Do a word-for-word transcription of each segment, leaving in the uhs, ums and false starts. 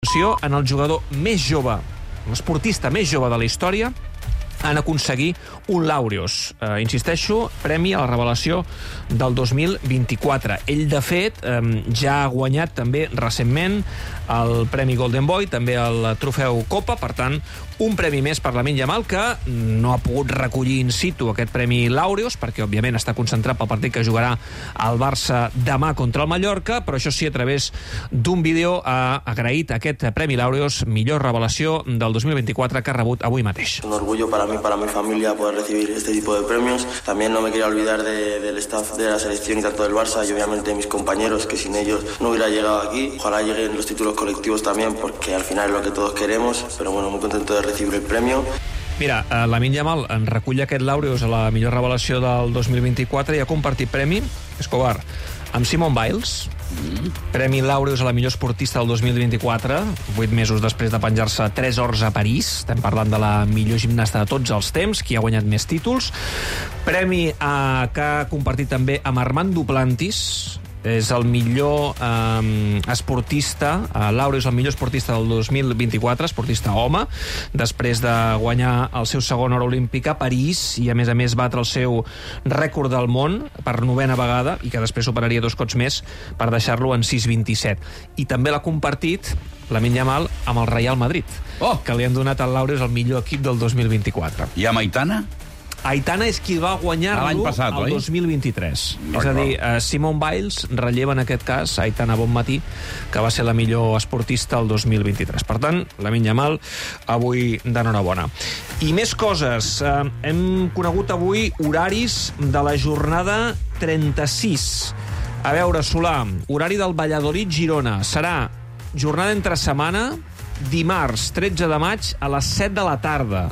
En el jugador més jove, l'esportista més jove de la història, en aconseguir un Laureus. Eh, insisteixo, premi a la revelació del dos mil vint-i-quatre. Ell, de fet, eh, ja ha guanyat també recentment el Premi Golden Boy, també el trofeu Copa, per tant, un premi més per Lamine Yamal, que no ha pogut recollir in situ aquest Premi Laureus, perquè, òbviament, està concentrat pel partit que jugarà el Barça demà contra el Mallorca, però això sí, a través d'un vídeo ha agraït aquest Premi Laureus, millor revelació del dos mil vint-i-quatre, que ha rebut avui mateix. Un orgullo para mí, para mi familia, poder recibir este tipo de premios. También no me quiero olvidar de, del staff de la selección y tanto del Barça y obviamente de mis compañeros, que sin ellos no hubiera llegado aquí. Ojalá lleguen los títulos colectivos también, porque al final es lo que todos queremos, pero bueno, muy contento de recibir el premio. Mira, eh, Lamine Yamal en recull aquest Laureus a la millor revelació del dos mil vint-i-quatre i ha compartit premi, Escobar, amb Simone Biles, Premi Laureus a la millor esportista del dos mil vint-i-quatre, vuit mesos després de penjar-se tres hores a París. Estem parlant de la millor gimnasta de tots els temps, qui ha guanyat més títols. Premi eh, que ha compartit també amb Armand Duplantis, és el millor eh, esportista, eh, Laureus el millor esportista del dos mil vint-i-quatre, esportista home, després de guanyar el seu segon or olímpic a París i, a més a més, batre el seu rècord del món per novena vegada i que després superaria dos cops més per deixar-lo en sis vint-i-set. I també l'ha compartit Lamine Yamal amb el Real Madrid, oh! que li han donat el Laureus al millor equip del dos mil vint-i-quatre. I amb Aitana? Aitana és qui va guanyar-lo el dos mil vint-i-tres. És a dir, uh, Simone Biles relleva en aquest cas Aitana Bonmatí, que va ser la millor esportista el dos mil vint-i-tres. Per tant, Lamine Yamal avui d'enhorabona. I més coses. Uh, hem conegut avui horaris de la jornada trenta-sis. A veure, Solà, horari del Valladolid-Girona. Serà jornada entre setmana, dimarts tretze de maig a les set de la tarda.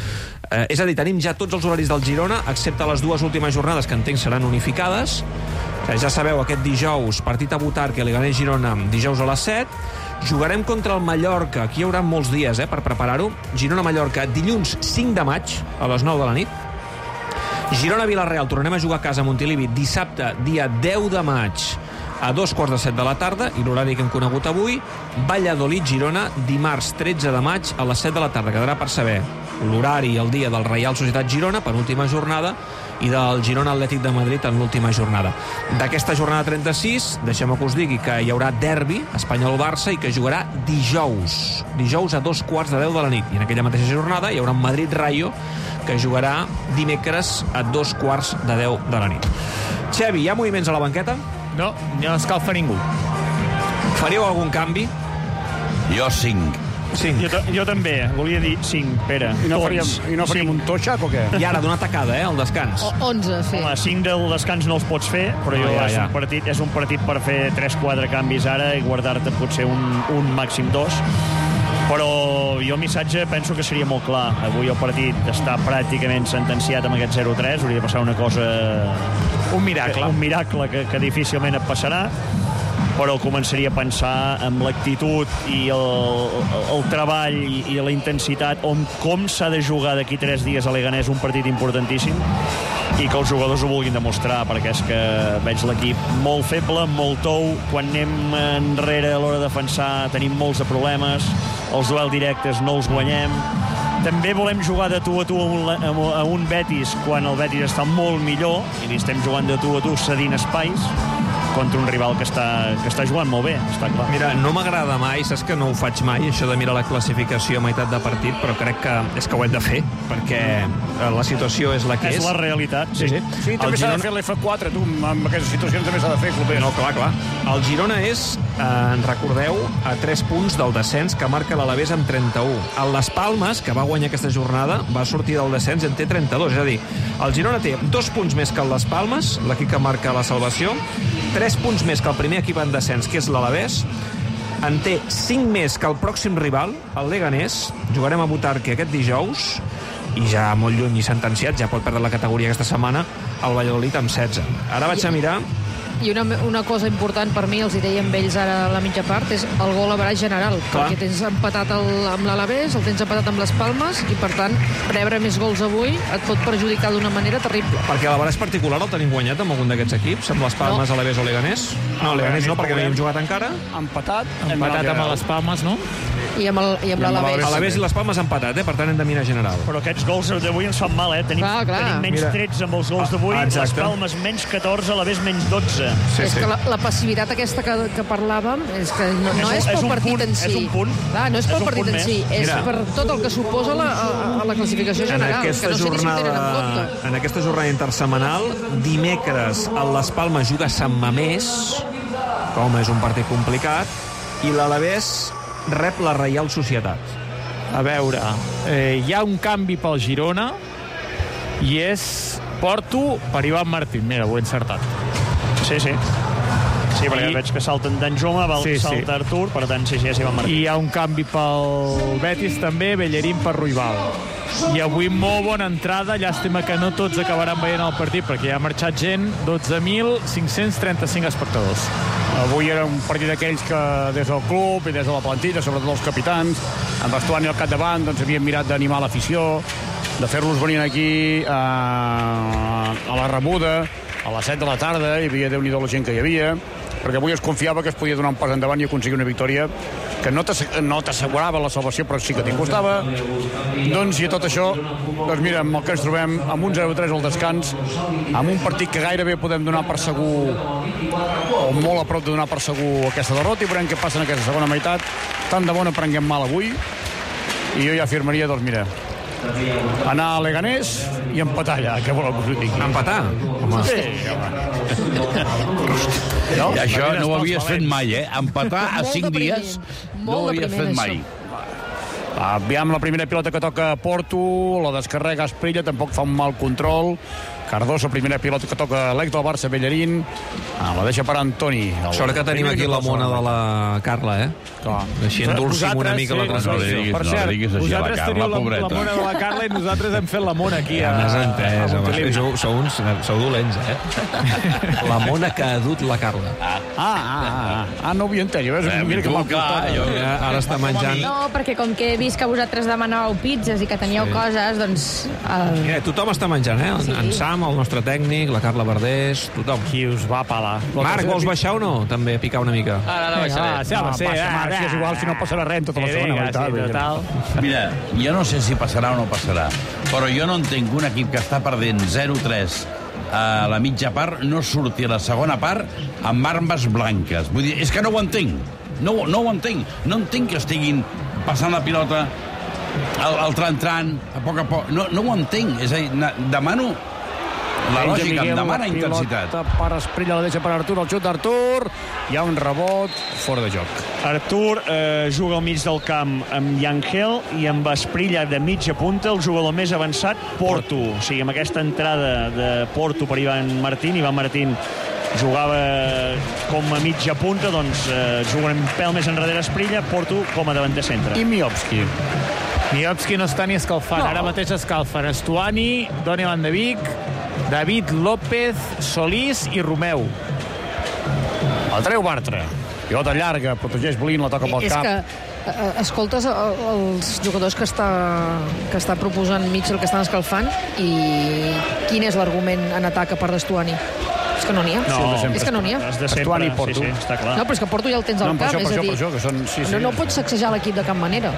Eh, és a dir, tenim ja tots els horaris del Girona, excepte les dues últimes jornades, que entenc seran unificades. Eh, ja sabeu, aquest dijous, partit a Butarque, Leganés-Girona, dijous a les set. Jugarem contra el Mallorca, aquí hi haurà molts dies eh, per preparar-ho. Girona-Mallorca, dilluns cinc de maig, a les nou de la nit. Girona-Vilareal, tornarem a jugar a casa a Montilivi, dissabte, dia deu de maig, a dos quarts de set de la tarda, i l'horari que hem conegut avui, Valladolid-Girona, dimarts tretze de maig a les set de la tarda. Quedarà per saber l'horari i el dia del Reial Societat Girona, penúltima jornada, i del Girona Atlètic de Madrid en l'última jornada. D'aquesta jornada trenta-sis, deixem-me que us digui que hi haurà derbi Espanyol-Barça i que jugarà dijous. Dijous a dos quarts de deu de la nit. I en aquella mateixa jornada hi haurà un Madrid-Rayo que jugarà dimecres a dos quarts de deu de la nit. Xevi, hi ha moviments a la banqueta? No, no escalfa ningú. Faríeu algun canvi? Jo cinc. cinc. Jo, jo també, volia dir cinc, Pere. I no faríem, i no faríem un Toixac o què? I ara, d'una tacada, eh, al descans. O onze, sí. Home, cinc del descans no els pots fer, però No, jo ja, és, ja. Un partit, és un partit per fer tres quatre canvis ara i guardar-te potser un, un màxim dos. Però jo el missatge penso que seria molt clar. Avui el partit està pràcticament sentenciat amb aquest zero tres. Hauria de passar una cosa... Un miracle. Un miracle que, que difícilment et passarà, però començaria a pensar en l'actitud i el, el treball i, i la intensitat, on com s'ha de jugar d'aquí tres dies a Leganés un partit importantíssim, i que els jugadors ho vulguin demostrar, perquè és que veig l'equip molt feble, molt tou. Quan anem enrere a l'hora de defensar tenim molts de problemes, els duels directes no els guanyem. També volem jugar de tu a tu a un, a un Betis quan el Betis està molt millor, i li estem jugant de tu a tu cedint espais contra un rival que està, que està jugant molt bé, està clar. Mira, no m'agrada mai, saps que no ho faig mai, això de mirar la classificació a meitat de partit, però crec que és que ho hem de fer, perquè la situació és la que és. És la realitat, sí. sí. sí. Sí, també El s'ha Girona... de fer l'F quatre, tu, amb aquestes situacions també s'ha de fer, clubers. No, clar, clar. El Girona és, eh, en recordeu, a tres punts del descens que marca l'Alavés amb trenta-u. El Las Palmas, que va guanyar aquesta jornada, va sortir del descens i en té trenta-dos. És a dir, el Girona té dos punts més que el Las Palmas, l'equip que marca la salvació, tres punts més que el primer equip en descens, que és l'Alavés, en té cinc més que el pròxim rival, el Leganés. Jugarem a Butarque aquest dijous, i ja molt lluny i sentenciat, ja pot perdre la categoria aquesta setmana, el Valladolid amb setze. Ara vaig a mirar I una, una cosa important per mi, els hi deia amb ells ara a la mitja part, és el gol a barall general. Clar. Perquè tens empatat el, amb l'Alavés, el tens empatat amb les Palmes, i per tant, rebre més gols avui et pot perjudicar d'una manera terrible. Perquè l'Alavés particular el tenim guanyat amb algun d'aquests equips, amb les Palmes, no. Alavés o Leganés? No, Leganés no, perquè no hi hem jugat encara. Empatat. Empatat amb les Palmes, no? I amb, el, i amb l'Alavés. L'Alavés i les Palmes empatat, eh? Per tant hem de mirar general. Però aquests gols d'avui ens fan mal, eh? Tenim, clar, clar. tenim menys Mira. tretze amb els gols d'avui, ah, les Palmes menys catorze, l'Alavés menys dotze. Sí, és sí. que la, la passivitat aquesta que, que parlàvem és que no, no és, és pel partit punt, en si. És un punt. Clar, no és pel és partit en si, és Mira. per tot el que suposa la, a, a la classificació general, que no sé ni si ho tenen en compte. En aquesta jornada intersetmanal, dimecres el Les Palmes juga a Sant Mamés, com és un partit complicat, i l'Alavés rep la Reial Societat. A veure, eh, hi ha un canvi pel Girona i és Porto per Ivan Martín. Mira, ho he encertat. Sí, sí. Sí, perquè I... veig que salten Danjuma, sí, salta sí. Artur, per tant, sí, sí, és Ivan Martín. I hi ha un canvi pel Betis també, Bellerín per Ruibal. I avui molt bona entrada, llàstima que no tots acabaran veient el partit perquè hi ha marxat gent, dotze mil cinc-cents trenta-cinc espectadors. Avui era un partit d'aquells que des del club i des de la plantilla, sobretot els capitans, amb Estuani al capdavant, doncs havien mirat d'animar l'afició, de fer-los venir aquí a, a la rebuda, a les set de la tarda, hi havia Déu-n'hi-do la gent que hi havia, perquè avui es confiava que es podia donar un pas endavant i aconseguir una victòria que no t'assegurava la salvació, però sí que t'hi costava. Doncs, i tot això, doncs mira, amb el que ens trobem, amb un zero a tres al descans, amb un partit que gairebé podem donar per segur, o molt a prop de donar per segur aquesta derrota, i veurem què passa en aquesta segona meitat. Tant de bo no prenguem mal avui, i jo ja afirmaria, doncs mira, anar a Leganés i empatar allà, què voleu que us ho digui? Empatar? Home. Sí, no? I això no ho havies fet mai, eh? Empatar a cinc dies no ho havies fet mai. Aviam la primera pilota que toca Porto, la descarrega Asprilla, tampoc fa un mal control. Cardoso, primera pilota que toca l'ex del Barça, Bellerín. Ah, la deixa per Antoni. El... Sort que tenim aquí la mona de la Carla, eh? Clar. Així endolcim una mica sí, la transmissió. No, no, no diguis així a la Carla, pobreta. La mona de la Carla i nosaltres hem fet la mona aquí. Ja m'has entès, home. Sou, sou, uns, sou dolents, eh? La mona que ha dut la Carla. Ah, ah, ah, ah no ho havia entès. Eh, mira que mal clar. Ara està menjant... No, perquè com que he vist que vosaltres demanàveu pizzas i que teníeu sí. coses, doncs... El... Mira, tothom està menjant, eh? Sí. En Sam, el nostre tècnic, la Carla Verdés, tothom. Qui us va pelar? Marc, vols baixar o no? També picar una mica. Ara no baixaré. Ah, sí, home, sí, baixa, Marc, és igual, si no passarà res en tota la segona meitat. Mira, jo no sé si passarà o no passarà, però jo no entenc un equip que està perdent zero tres a la mitja part no surti a la segona part amb armes blanques. Vull dir, és que no ho entenc. No, no ho entenc. No entenc que estiguin passant la pilota al, al tran-tran, a poc a poc. No, no ho entenc. És a dir, demano... La lògica em demana intensitat. Per Asprilla, la deixa per Artur, el xut d'Artur. Hi ha un rebot fora de joc. Artur eh, juga al mig del camp amb Yangel i amb Asprilla de mitja punta, el jugador més avançat, Porto. O sigui, amb aquesta entrada de Porto per Ivan Martín, Ivan Martín jugava com a mitja punta, doncs eh, juga un pèl més enrere Asprilla, Porto com a davanter centre. I Miovski? Miovski no està ni escalfant, no. Ara mateix escalfen Estuani, Doni Van de Vic, David López, Solís i Romeu. El treu Bartra. Pilota llarga, protegeix Blin, la toca pel és cap. És que escoltes els jugadors que està, que està proposant Mitchell, que estan escalfant, i quin és l'argument en atac a part d'Estuani? És que no n'hi ha. No, és que no n'hi ha. Estuani i Porto. Sí, sí, està clar. No, però és que Porto ja el tens al no, camp. Això, és això, a dir, això, que són, sí, sí, no, no pots sacsejar l'equip de cap manera.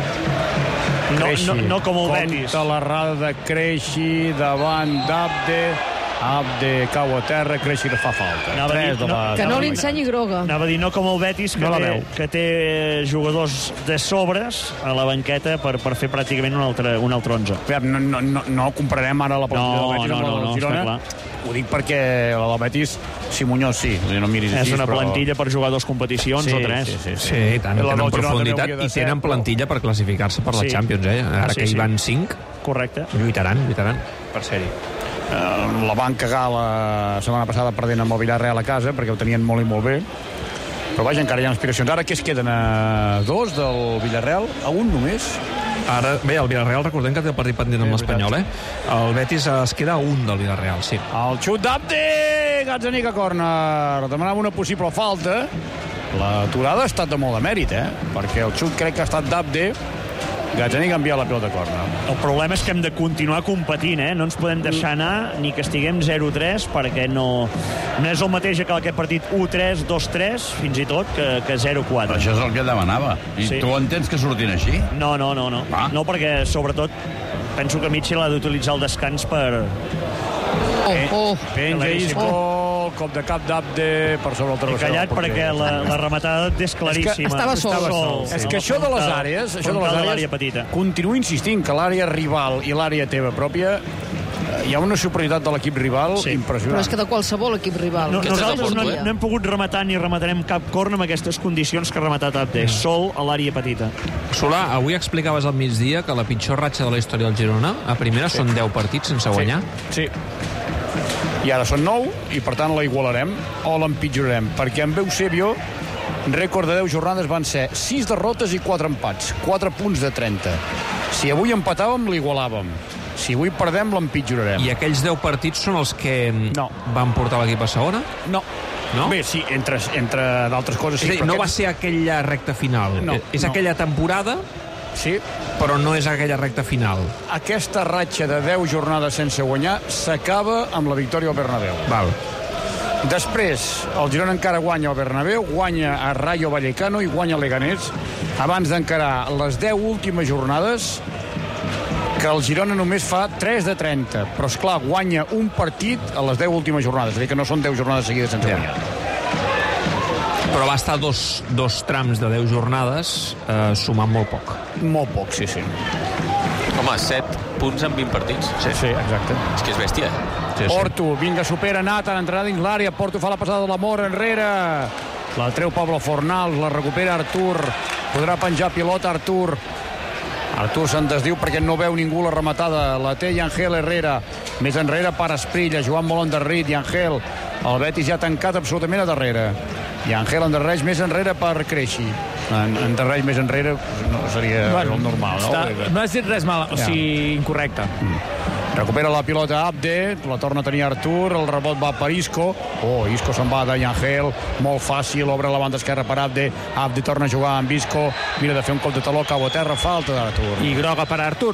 No, no, no com el Betis. Compte l'errada de Creixi davant d'Abde. Abde cau a terra, Creixi que fa falta. Anava dir, no, la... Que no li ensenyi groga. Anava a dir, no com el Betis, que, no té, que té jugadors de sobres a la banqueta per, per fer pràcticament un altre, un altre onze. No, no, no, no compararem ara la plantilla no, del Betis no, amb la no, del no, Girona. Ho dic perquè la del Betis, si Muñoz sí. No miris és així, una però... plantilla per jugar dos competicions sí, o tres. Sí, sí, sí. sí i tant, tenen profunditat i tenen plantilla per classificar-se per la sí. Champions, eh? Ara ah, sí, que hi van cinc, correcte. Lluitaran, lluitaran per ser-hi. Uh, la van cagar la setmana passada perdent amb el Villarreal a casa perquè ho tenien molt i molt bé, però vaja, encara hi ha aspiracions. Ara què es queden? A dos del Villarreal? A un només? Ara, bé, el Villarreal, recordem que té el partit pendent amb l'Espanyol, eh? El Betis es queda a un del Villarreal, sí. El xut d'Abde! Gazzaniga a córner. Demanava una possible falta. L'aturada ha estat de molt de mèrit, eh? Perquè el xut crec que ha estat d'Abde. Gazzaniga ha enviat la pilota a córner. El problema és que hem de continuar competint, eh? No ens podem deixar anar ni que estiguem zero tres, perquè no, no és el mateix que aquest partit u tres, dos tres, fins i tot, que, que zero quatre. Això és el que demanava. I sí. Tu entens que surtin així? No, no, no. No, ah. no perquè, sobretot, penso que Mitchell ha d'utilitzar el descans per... Oh, oh. Penja Isco, el cop de cap d'Abde per sobre el travessó. He callat perquè la, la rematada és claríssima. És que estava sol. Estava sol. És que això de les àrees, això de les àrees, petita. continuo insistint que l'àrea rival i l'àrea teva pròpia hi ha una superioritat de l'equip rival sí. impressionant. Però és que de qualsevol equip rival. No, nosaltres no, no hem pogut rematar ni rematarem cap corna amb aquestes condicions que ha rematat Abde. Mm. Sol a l'àrea petita. Solà, avui explicaves al migdia que la pitjor ratxa de la història del Girona, a primera sí. són deu partits sense guanyar. Sí. sí. I ara són nou, i per tant la igualarem o l'empitjorarem, perquè amb Eusebio rècord de deu jornades van ser sis derrotes i quatre empats, quatre punts de trenta. Si avui empatàvem, l'igualàvem. Si avui perdem, l'empitjorarem. I aquells deu partits són els que no. van portar l'equip a segona? No. No? Bé, sí, entre, entre d'altres coses... Sí, dir, no aquest... va ser aquella recta final. No, és no. aquella temporada... Sí. Però no és aquella recta final. Aquesta ratxa de deu jornades sense guanyar s'acaba amb la victòria al Bernabéu. Val. Després, el Girona encara guanya al Bernabéu, guanya a Rayo Vallecano i guanya a Leganés, abans d'encarar les deu últimes jornades, que el Girona només fa tres de trenta. Però, esclar, guanya un partit a les deu últimes jornades, és a dir, que no són deu jornades seguides sense guanyar. Però va estar dos, dos trams de deu jornades eh, sumant molt poc. Molt poc, sí, sí. Home, set punts en vint partits. Sí, sí, exacte. És que és bèstia, eh? Sí, sí. Porto, vinga, supera Nathan, entrada dins l'àrea. Porto fa la passada de l'amor enrere. La treu Pablo Fornals, la recupera Artur. Podrà penjar pilota Artur. Artur se'n desdiu perquè no veu ningú la rematada. La té Yangel Herrera. Més enrere per Esprilla, jugant molt endarrit. Yangel, el Betis ja ha tancat absolutament a darrere. Yangel endarreix més enrere per Creixi. En, endarreix més enrere no, seria bueno, el normal. No? Està, no has dit res mal, o sigui, ja. incorrecte. Mm. Recupera la pilota Abde, la torna a tenir Artur, el rebot va per Isco. Oh, Isco se'n va de Yangel, molt fàcil, obre la banda esquerra per Abde. Abde torna a jugar amb Isco, mira de fer un cop de taló, cau a terra, falta d'Artur. I groga per Artur.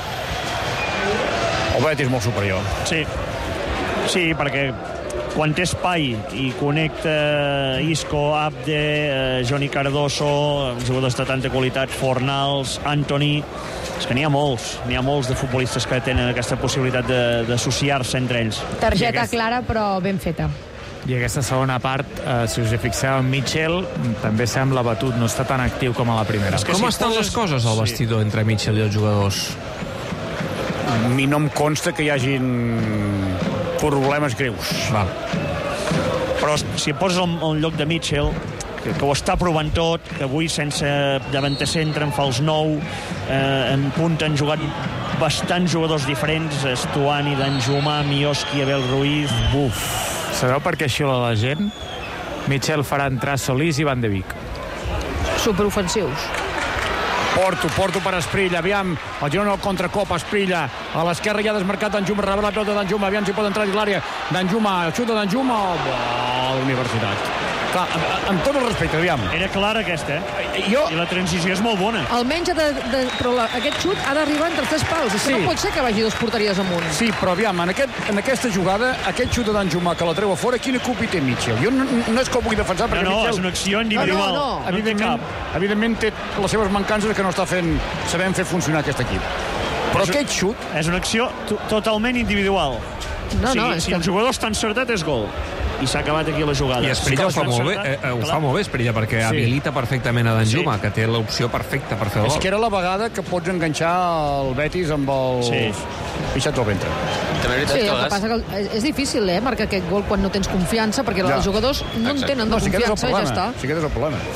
El Betis molt superior. Sí, sí, perquè quan té espai i connecta Isco, Abde, eh, Johnny Cardoso, jugadors de tanta qualitat, Fornals, Antoni, és que n'hi ha molts, n'hi ha molts de futbolistes que tenen aquesta possibilitat d'associar-se entre ells. Targeta aquesta... clara, però ben feta. I aquesta segona part, eh, si us hi fixeu, en Mitchell també sembla batut, no està tan actiu com a la primera. Com si estan poses... les coses al vestidor sí. entre Mitchell i els jugadors? A mi no em consta que hi hagin problemes greus. Val. Però si et poses al lloc de Mitchell, que, que ho està provant tot, que avui sense davanter centre en fa els nou, eh, en punta han jugat bastants jugadors diferents, Estuani, Danjuma, Mioski, Abel Ruiz... Buf, sabeu per què xiula la gent? Mitchell farà entrar Solís i Van de Beek. Superofensius. Porto, Porto per Esprilla, aviam, el Girona al contracop, Esprilla, a l'esquerra ja ha desmarcat Danjuma, rebela la pelota Danjuma, aviam si pot entrar dins l'àrea, Danjuma, el xut de Danjuma, oh, l'universitat. Clar, amb tot el respecte, aviam. Era clara aquesta, eh? Jo... I la transició és molt bona. Almenys ha de, de, però la, aquest xut ha d'arribar entre els tres pals. És que sí. No pot ser que vagi dos porteries amunt. Sí, però aviam, en, aquest, en aquesta jugada, aquest xut de Danjuma que la treu a fora, quina culpa hi té Mitchell? Jo no, no és que ho vull defensar, perquè no, no, Mitchell... és una acció individual. No, no, no. Evidentment, no evidentment té les seves mancances que no està fent, sabem fer funcionar aquest equip. Però és aquest xut... És una acció totalment individual. No, si, no, si que... el jugador està encertat, és gol. I s'ha acabat aquí la jugada. I Esprilla ho fa molt bé, eh, ho fa molt bé, Esprilla, perquè sí. habilita perfectament a Danjuma, sí. que té l'opció perfecta per fer el gol. És que era la vegada que pots enganxar el Betis amb els sí. pixats al ventre. Sí, el que passa que és difícil, eh, marcar aquest gol quan no tens confiança, perquè ja. els jugadors no en tenen de no, si confiança i ja està. Si aquest és el problema.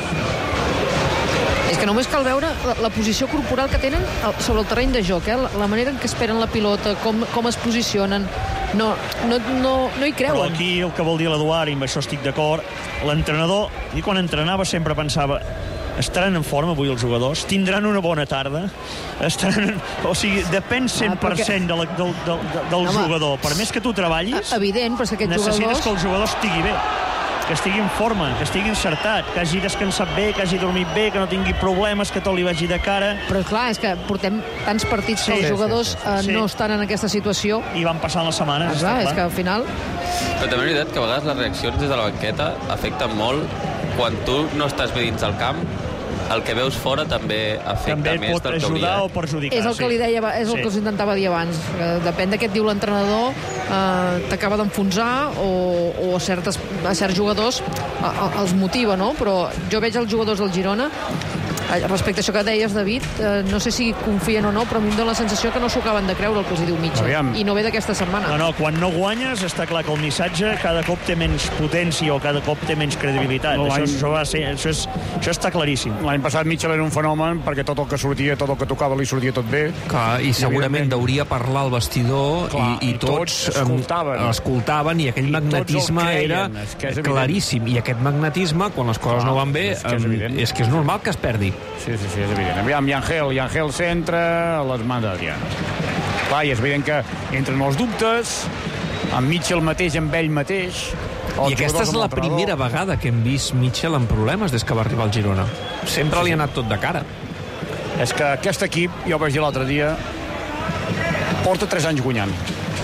És que només cal veure la, la posició corporal que tenen sobre el terreny de joc, eh? la, la manera en què esperen la pilota, com, com es posicionen. No, no, no, no hi creuen. Però aquí el que vol dir l'Eduard, i amb això estic d'acord, l'entrenador, i quan entrenava sempre pensava estaran en forma avui els jugadors, tindran una bona tarda, estaran, o sigui, depèn cent per cent de la, del, del, del Home, jugador. Per més que tu treballis, evident, però és que aquests necessites jugadors... que el jugador estigui bé, que estigui en forma, que estigui encertat, que hagi descansat bé, que hagi dormit bé, que no tingui problemes, que tot li vagi de cara. Però clar, és que portem tants partits sí, que els jugadors sí, sí, sí. Eh, no estan en aquesta situació. I van passant les setmanes. Clar, és que al final... Però també és veritat que a vegades les reaccions des de la banqueta afecten molt quan tu no estàs bé dins del camp. El que veus fora també afecta també més del que hauria. També pot ajudar o perjudicar. És el que li deia, és el sí. que us intentava dir abans. Depèn de què et diu l'entrenador, eh, t'acaba d'enfonsar o, o a, certes, a certs jugadors a, a, els motiva, no? Però jo veig els jugadors del Girona, respecte a això que deies, David, eh, no sé si confien o no, però a mi em dóna la sensació que no s'ho acaben de creure el que els diu Mitchell. Aviam. I no ve d'aquesta setmana. No, no, quan no guanyes està clar que el missatge cada cop té menys potència o cada cop té menys credibilitat. No, això, això, va ser, això, és, això està claríssim. L'any passat Mitchell era un fenomen perquè tot el que sortia, tot el que tocava li sortia tot bé. Clar, i segurament deuria parlar al vestidor clar, i, i, tots, tots escoltaven. escoltaven i aquell I magnetisme era és que és claríssim. I aquest magnetisme, quan les coses clar, no van bé, és que és, és que és normal que es perdi. Sí, sí, sí, és evident. Aviam, Yangel, Yangel centre a les mans d'Adrià. Clar, i és evident que entren els dubtes, amb Mitchell mateix, amb ell mateix... I aquesta és la primera vegada que hem vist Mitchell en problemes des que va arribar al Girona. Sempre sí, li ha anat tot de cara. És que aquest equip, jo ho vaig dir l'altre dia, porta tres anys guanyant.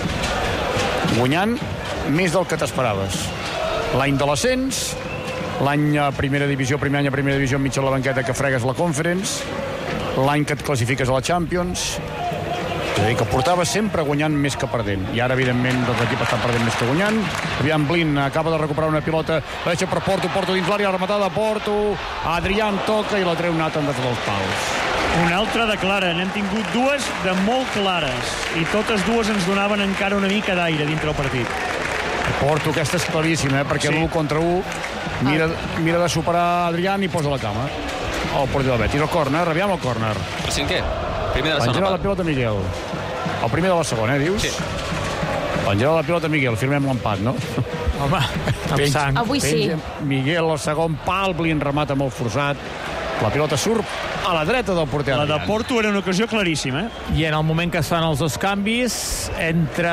Guanyant més del que t'esperaves. L'any de l'ascens, l'any a primera divisió, primer any a primera divisió enmig de la banqueta que fregues la Conference, l'any que et classifiques a la Champions. És a dir, que portava sempre guanyant més que perdent. I ara, evidentment, doncs, l'equip està perdent més que guanyant. Aviam, Blin acaba de recuperar una pilota, la deixa per Porto, Porto dins l'àrea, rematada a Porto, Adrián toca i la treu Nathan des dels pals. Una altra de clara, n'hem tingut dues de molt clares, i totes dues ens donaven encara una mica d'aire dintre el partit. Porto, aquesta és claríssima, eh? perquè sí. l'u contra u mira, mira de superar Adrián i posa la cama. El porter del Betis, el córner, aviam el córner. El cinquè, primer de la segona. Penjarà la pilota Miguel. El primer de la segona, eh, dius? Sí. Penjarà la pilota Miguel, firmem l'empat, no? Home, amb sang. Avui sí. Miguel, el segon pal, Blin remata molt forçat. La pilota surt a la dreta del porter. La de Porto era una ocasió claríssima. Eh? I en el moment que es fan els dos canvis, entra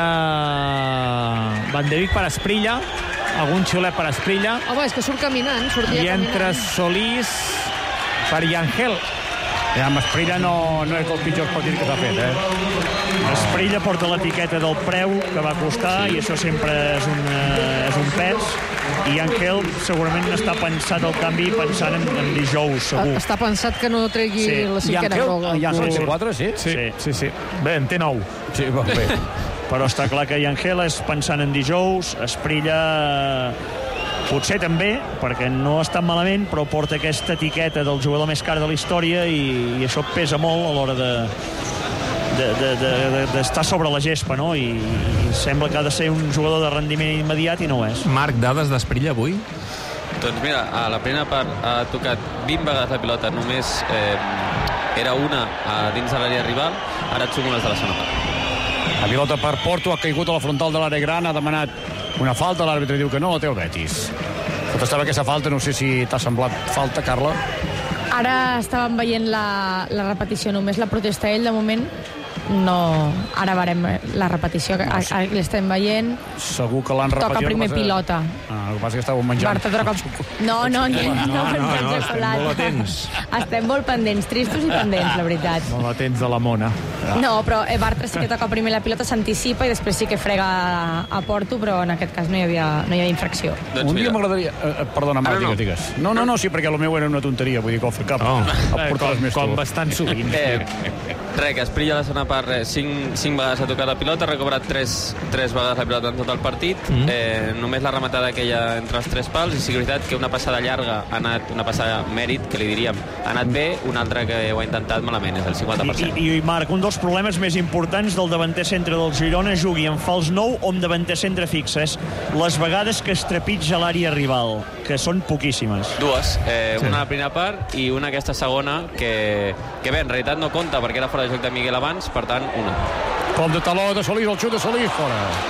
Van de Beek per Asprilla, algun xiulet per Asprilla. Home, és que surt caminant, sortia I caminant. entra Solís per Yangel. Ja, amb Esprilla no, no és dels pitjors partits que s'ha fet, eh? Esprilla porta l'etiqueta del preu que va costar sí. i això sempre és un, és un pes. I Ángel segurament està pensat el canvi pensant en, en dijous, segur. Està pensat que no tregui sí. la cinquena groga. I Ángel té quatre, sí? Sí, sí, sí. Bé, en té nou. Sí, va bé. Però està clar que Ángel és pensant en dijous, Esprilla... Potser també, perquè no està malament, però porta aquesta etiqueta del jugador més car de la història i, i això pesa molt a l'hora de d'estar de, de, de, de sobre la gespa, no? I, I sembla que ha de ser un jugador de rendiment immediat i no ho és. Marc, dades d'Esprilla avui? Doncs mira, a la primera part ha tocat vint vegades la pilota, només eh, era una a dins de l'àrea rival, ara et sumo les de la segona part. La pilota per Porto, ha caigut a la frontal de l'àrea gran, ha demanat una falta, l'àrbitre diu que no, la té el Betis. Protestava aquesta falta, no sé si t'ha semblat falta, Carla. Ara estàvem veient la, la repetició, només la protesta ell, de moment no... Ara veurem la repetició, que no, sí. l'estem veient. Segur que l'han repetit. Toca primer pilota. Ah, el que passa és que estàveu menjant. Barta, toca... No, no, no, no, no, no, no, no estem molt atents. Estem molt pendents, tristos i pendents, la veritat. Molt atents de la mona. No, però Bartra sí que toca primer la pilota, s'anticipa i després sí que frega a Porto, però en aquest cas no hi havia, no hi havia infracció. Doncs un dia m'agradaria... Eh, perdona, Marc, digues, digues. No, no, no, sí, perquè el meu era una tonteria, vull dir que el cap oh. el portaves més tu. Com bastant sovint. Eh, res, que Esprilla la segona part, cinc, cinc vegades ha tocat la pilota, ha recuperat tres, tres vegades la pilota en tot el partit, mm. eh, només la rematada aquella entre els tres pals, i sí que és veritat que una passada llarga ha anat, una passada mèrit, que li diríem, ha anat bé, una altra que ho ha intentat malament, és el cinquanta per cent. I, i, i Marc, un dels problemes més importants del davanter centre del Girona jugui en fals nou o en davanter centre fixes, les vegades que es trepitja l'àrea rival, que són poquíssimes. Dues, eh, sí. una a la primera part i una aquesta segona, que, que bé, en realitat no compta perquè era fora de joc de Miguel abans, per tant, una. Com de taló de Solís, el xut de Solís, fora.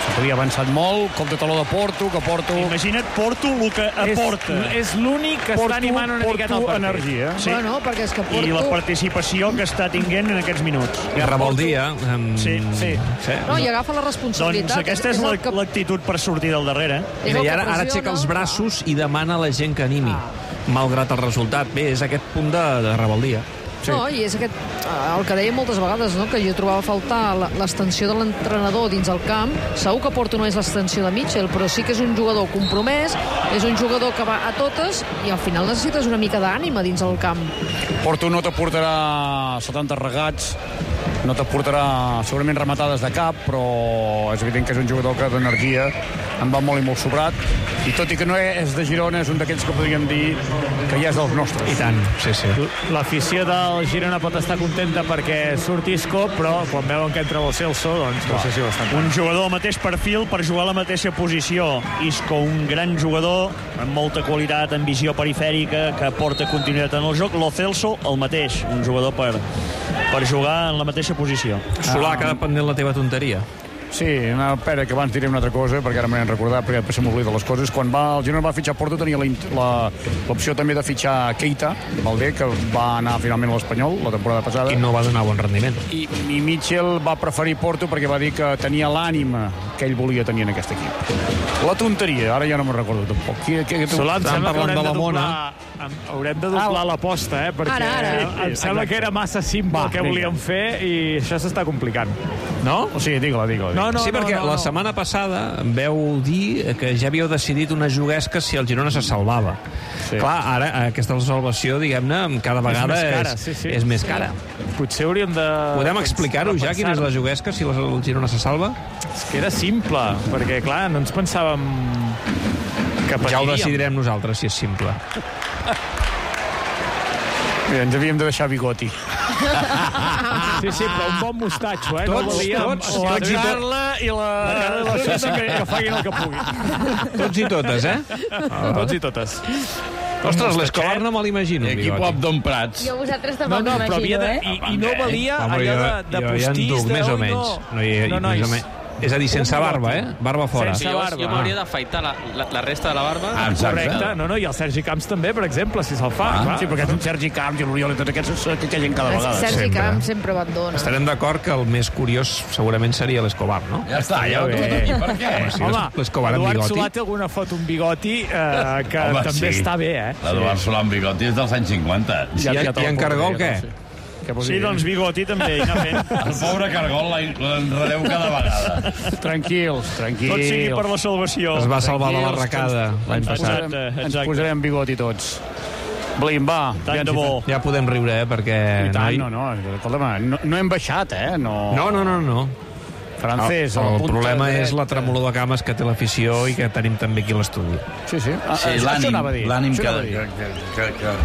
Havia avançat molt, cop de taló de Porto, que Porto... Imagina't Porto el que aporta. És, és l'únic que Porto, està animant una miqueta el partit. Energia. Sí. Bueno, perquè és que Porto... I la participació que està tinguent en aquests minuts. I rebaldia. Um... Sí, sí. sí. No, i agafa la responsabilitat. Doncs aquesta és, és que... l'actitud per sortir del darrere. I ara, ara aixeca els braços i demana a la gent que animi, ah. malgrat el resultat. Bé, és aquest punt de, de rebaldia. Sí. No, i és aquest, el que deia moltes vegades, no? Que jo trobava a faltar l'extensió de l'entrenador dins el camp. Segur que Porto no és l'extensió de Mitchell, però sí que és un jugador compromès, és un jugador que va a totes i al final necessites una mica d'ànima dins el camp. Porto no t'aportarà setanta regats, no t'aportarà segurament rematades de cap, però és evident que és un jugador que d'energia en va molt i molt sobrat, i tot i que no és de Girona, és un d'aquells que podríem dir que ja és dels nostres. I tant, sí, sí. L'afició del Girona pot estar contenta perquè surt Isco, però quan veuen que entra Lo Celso, doncs no sé si bastant. Un jugador del mateix perfil per jugar a la mateixa posició. Isco, un gran jugador, amb molta qualitat, amb visió perifèrica, que aporta continuïtat en el joc. Lo Celso, el mateix, un jugador per, per jugar en la mateixa posició. Solà, que dependent la teva tonteria. Sí, una pera que abans diré una altra cosa, perquè ara m'he recordat, perquè després m'oblida les coses. Quan va, el Girona va fitxar Porto tenia l'opció també de fitxar Keita, Valdé, que va anar finalment a l'Espanyol la temporada passada. I no va donar bon rendiment. I, i Mitchell va preferir Porto perquè va dir que tenia l'ànima que ell volia tenir en aquest equip. La tonteria, ara ja no me'n recordo tampoc. Qui, qui, qui, Solà, em sembla que haurem de, de doblar, haurem de doblar ah, l'aposta, eh? Perquè ara, ara. em sembla que era massa simple el que volíem fer i això s'està complicant. No? O sigui, digue-la, digue-la. No, no, sí, perquè no, no, la setmana passada veu dir que ja havíeu decidit una juguesca si el Girona se salvava. Sí. Clar, ara aquesta salvació, diguem-ne, cada vegada és més cara. És, sí, sí. És més cara. Potser hauríem de... Podem explicar-ho ja, quina és la juguesca, si el Girona se salva? És que era simple, perquè, clar, no ens pensàvem que patiríem. Ja ho decidirem nosaltres, si és simple. Mira, ens havíem de deixar bigoti. Sí, sí, però un bon mostatxo, eh? Tots, no volíem, tots, la tots i Carla i la... La Carla i la Susa, que, que facin el que puguin. Tots i totes, eh? Uh, tots i totes. Ostres, l'Escobar no me l'imagino. Equip Abdon Prats. Jo vosaltres tampoc no, no, m'imagino, de, eh? I, I no valia Home, allò de, de jo, postís... Jo ja en duc, més o menys. No, hi, no, més o menys. És a dir, sense barba, eh? Barba fora. Sí, jo, jo m'hauria d'afaitar la, la, la resta de la barba. Ah, correcte. No, no, i el Sergi Camps també, per exemple, si se'l fa. Ah, sí, perquè és un Sergi Camps i l'Oriol i tots aquests que queixen cada vegada. Sergi sempre. Camps sempre abandona. Estarem d'acord que el més curiós segurament seria l'Escobar, no? Ja està, ja ho bé. I per què? Home, sí, l'Escobar amb bigoti. Eduard Solà té alguna foto amb bigoti eh, que Home, també sí. està bé, eh? L'Eduard Solà amb bigoti és dels anys cinquanta. I, ja, I en Cargol, què? Sí, doncs bigoti també, anar fent. El pobre Cargol l'enredeu cada vegada. Tranquils, tranquils. Tot sigui per la salvació. Es va salvar de l'arracada l'any passat. Exacte, ens posarem bigoti tots. Blim, va. Tant de bo. Ja podem riure, eh, perquè... I tant, no, no, escolta'm, no, no hem baixat, eh? No, no, no, no. no. Francès, el, el problema és la tremolor de cames que té l'afició i que tenim també aquí a l'estudi. Sí, sí. Ah, sí, l'ànim, l'ànim que, que, que, que...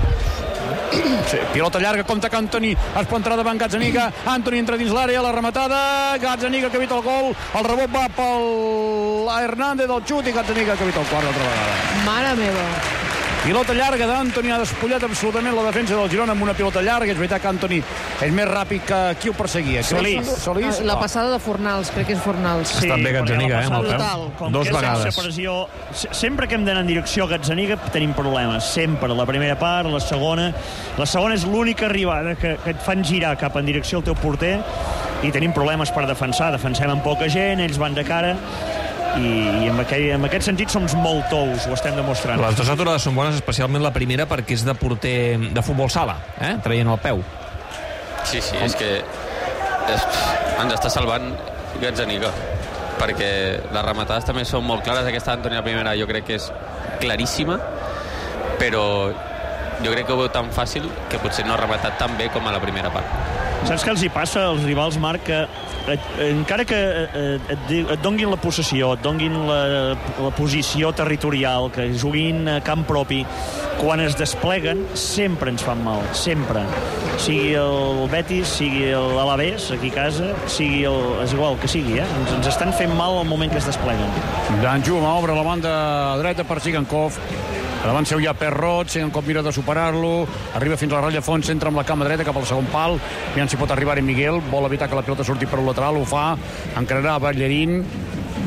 Sí, pilota llarga, compta que Antoni es pot entrar davant Gazzaniga, Antoni entra dins l'àrea, la rematada, Gazzaniga que evita el gol, el rebot va pel Hernández del xut i Gazzaniga que evita el quart altra vegada. Mare meva. Pilota llarga d'Antoni, ha despullat absolutament la defensa del Girona amb una pilota llarga. És veritat que Antoni és més ràpid que qui ho perseguia. Solís. Solís. La passada de Fornals, crec que és Fornals. Sí, està bé Gazzaniga, eh, amb el peu. Dos vegades. Pressió, sempre que hem d'anar en direcció a Gazzaniga tenim problemes. Sempre. La primera part, la segona. La segona és l'única arribada que, que et fan girar cap en direcció al teu porter i tenim problemes per defensar. Defensem amb poca gent, ells van de cara i, i en, aquell, en aquest sentit som molt tous, ho estem demostrant. Les dues aturades són bones, especialment la primera perquè és de porter de futbol sala, eh? traient el peu. Sí, sí, és que és, ens està salvant Gazzaniga, perquè les rematades també són molt clares. Aquesta Antoni la primera jo crec que és claríssima, però jo crec que ho veu tan fàcil que potser no ha rematat tan bé com a la primera part. Saps què els hi passa als rivals, Marc? Que et, encara que et, et donguin la possessió, et donguin la, la posició territorial, que juguin a camp propi, quan es despleguen sempre ens fan mal, sempre. Sigui el Betis, sigui l'Alavés, aquí a casa, sigui el... és igual, que sigui, eh? Ens, ens estan fent mal al moment que es despleguen. Danjuma obre la banda dreta per Sigankov. Davant seu hi ha Perrot, Sigankov mira de superar-lo, arriba fins a la ratlla fons, entra amb la cama dreta cap al segon pal, aviam si pot arribar en Miguel, vol evitar que la pilota surti per un lateral, ho fa, encararà Ballerín,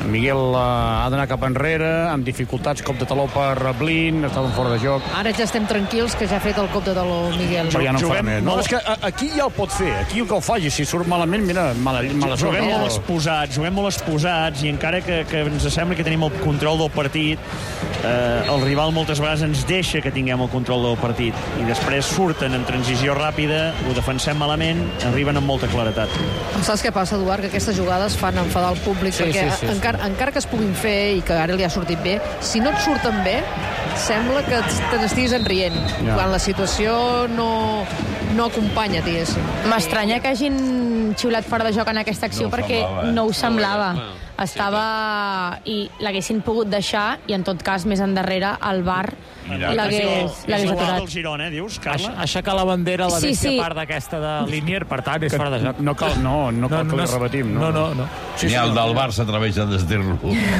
Miguel ha d'anar cap enrere, amb dificultats, cop de taló per Blin, estava fora de joc. Ara ja estem tranquils que ja ha fet el cop de taló, Miguel. Però ja no Juguem farà més. No, molt... és que aquí ja el pot fer, aquí que el faci, si surt malament, mira, mala, mala sort. Juguem No? molt exposats, juguem molt exposats, i encara que, que ens sembla que tenim el control del partit, eh, el rival moltes vegades ens deixa que tinguem el control del partit, i després surten en transició ràpida, ho defensem malament, arriben amb molta claretat. Saps què passa, Eduard? Que aquestes jugades fan enfadar el públic, Sí, perquè sí, sí, sí. encara, encara que es puguin fer i que ara li ha sortit bé, si no et surten bé, sembla que te n'estiguis enrient, Ja. quan la situació no, no acompanya, diguéssim. M'estranya que hagin xiulat fora de joc en aquesta acció, No ho perquè semblava, eh? no ho semblava. Bueno, Estava... I l'haguessin pogut deixar, i en tot cas, més endarrere, el bar Mira. l'hagués És l'hagués igual aturat. del Girona, eh, dius, Aix Carla? aixecar la bandera a la Sí, bèstia sí. part d'aquesta de Linier, per tant, és fora de joc. No cal, no, no cal que li és- repetim. No, no, no. Sí, Ni el del Barça s'atreveix a desdir-lo.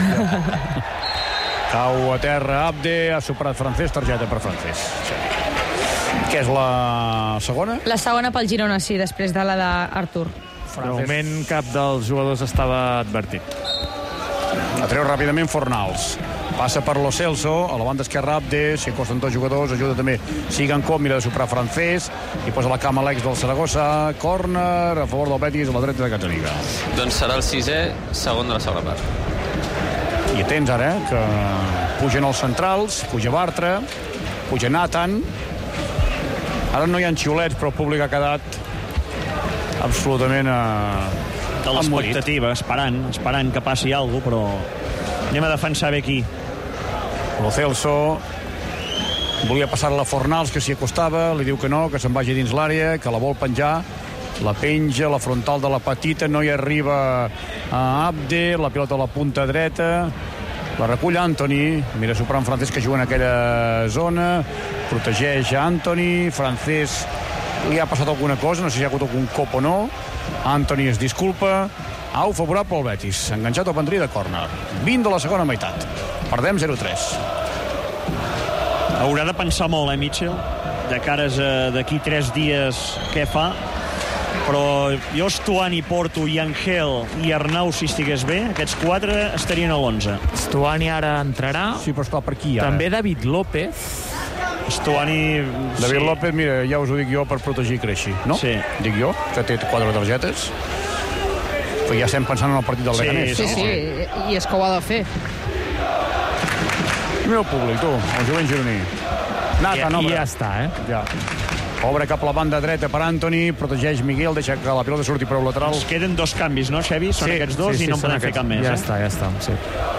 Cau a terra Abde, ha superat Francesc, targeta per Francesc. Què és la segona? La segona pel Girona, sí, després de la d'Artur. De moment cap dels jugadors estava advertit. La treu ràpidament Fornals. Passa per Lo Celso, a la banda esquerra Abde, s'hi acosten dos jugadors, ajuda també Sigankov, mira de superar Francesc, i posa la cama l'ex del Saragossa, córner a favor del Betis a la dreta de Gazzaniga. Doncs serà el sisè, segon de la segona part. I atents ara, eh, que pugen els centrals, puja Bartra, puja Nathan. Ara no hi ha xiulets, però el públic ha quedat absolutament eh, De l'expectativa, esperant, esperant que passi alguna cosa, però anem a defensar bé aquí. Lo Celso volia passar-la a Fornals, que s'hi acostava, li diu que no, que se'n vagi dins l'àrea, que la vol penjar, la penja, la frontal de la petita, no hi arriba a Abde, la pilota a la punta dreta, la recull Antoni, mira superant Francesc, que juga en aquella zona, protegeix a Antoni, Francesc li ha passat alguna cosa, no sé si hi ha hagut algun cop o no, Antoni es disculpa, au favorable al Betis, enganxat al vendrí de córner, vint de la segona meitat, perdem zero tres. Haurà de pensar molt, eh, Mitchell? De cares a d'aquí tres dies què fa, però jo, Stuani, Porto i Angel i Arnau, si estigués bé, aquests quatre estarien a l'onze. Stuani ara entrarà. Sí, però esclar, per aquí ara. També David López. Stuani... David sí. López, mira, ja us ho dic jo per protegir Creixi, no? Sí. Dic jo, que té quatre targetes. Però ja estem pensant en el partit del Sí, Leganés. Sí, sí, i és que ho ha de fer. Mira el públic, tu, el jovent gironí. Nathan, I, obre. I ja està, eh? Ja. Obre cap a la banda dreta per Antoni, protegeix Miguel, deixa que la pilota surti per el lateral. Ens queden dos canvis, no, Xevi? Són aquests dos i no en són podem fer aquests. cap més. Ja eh? està, ja està, sí.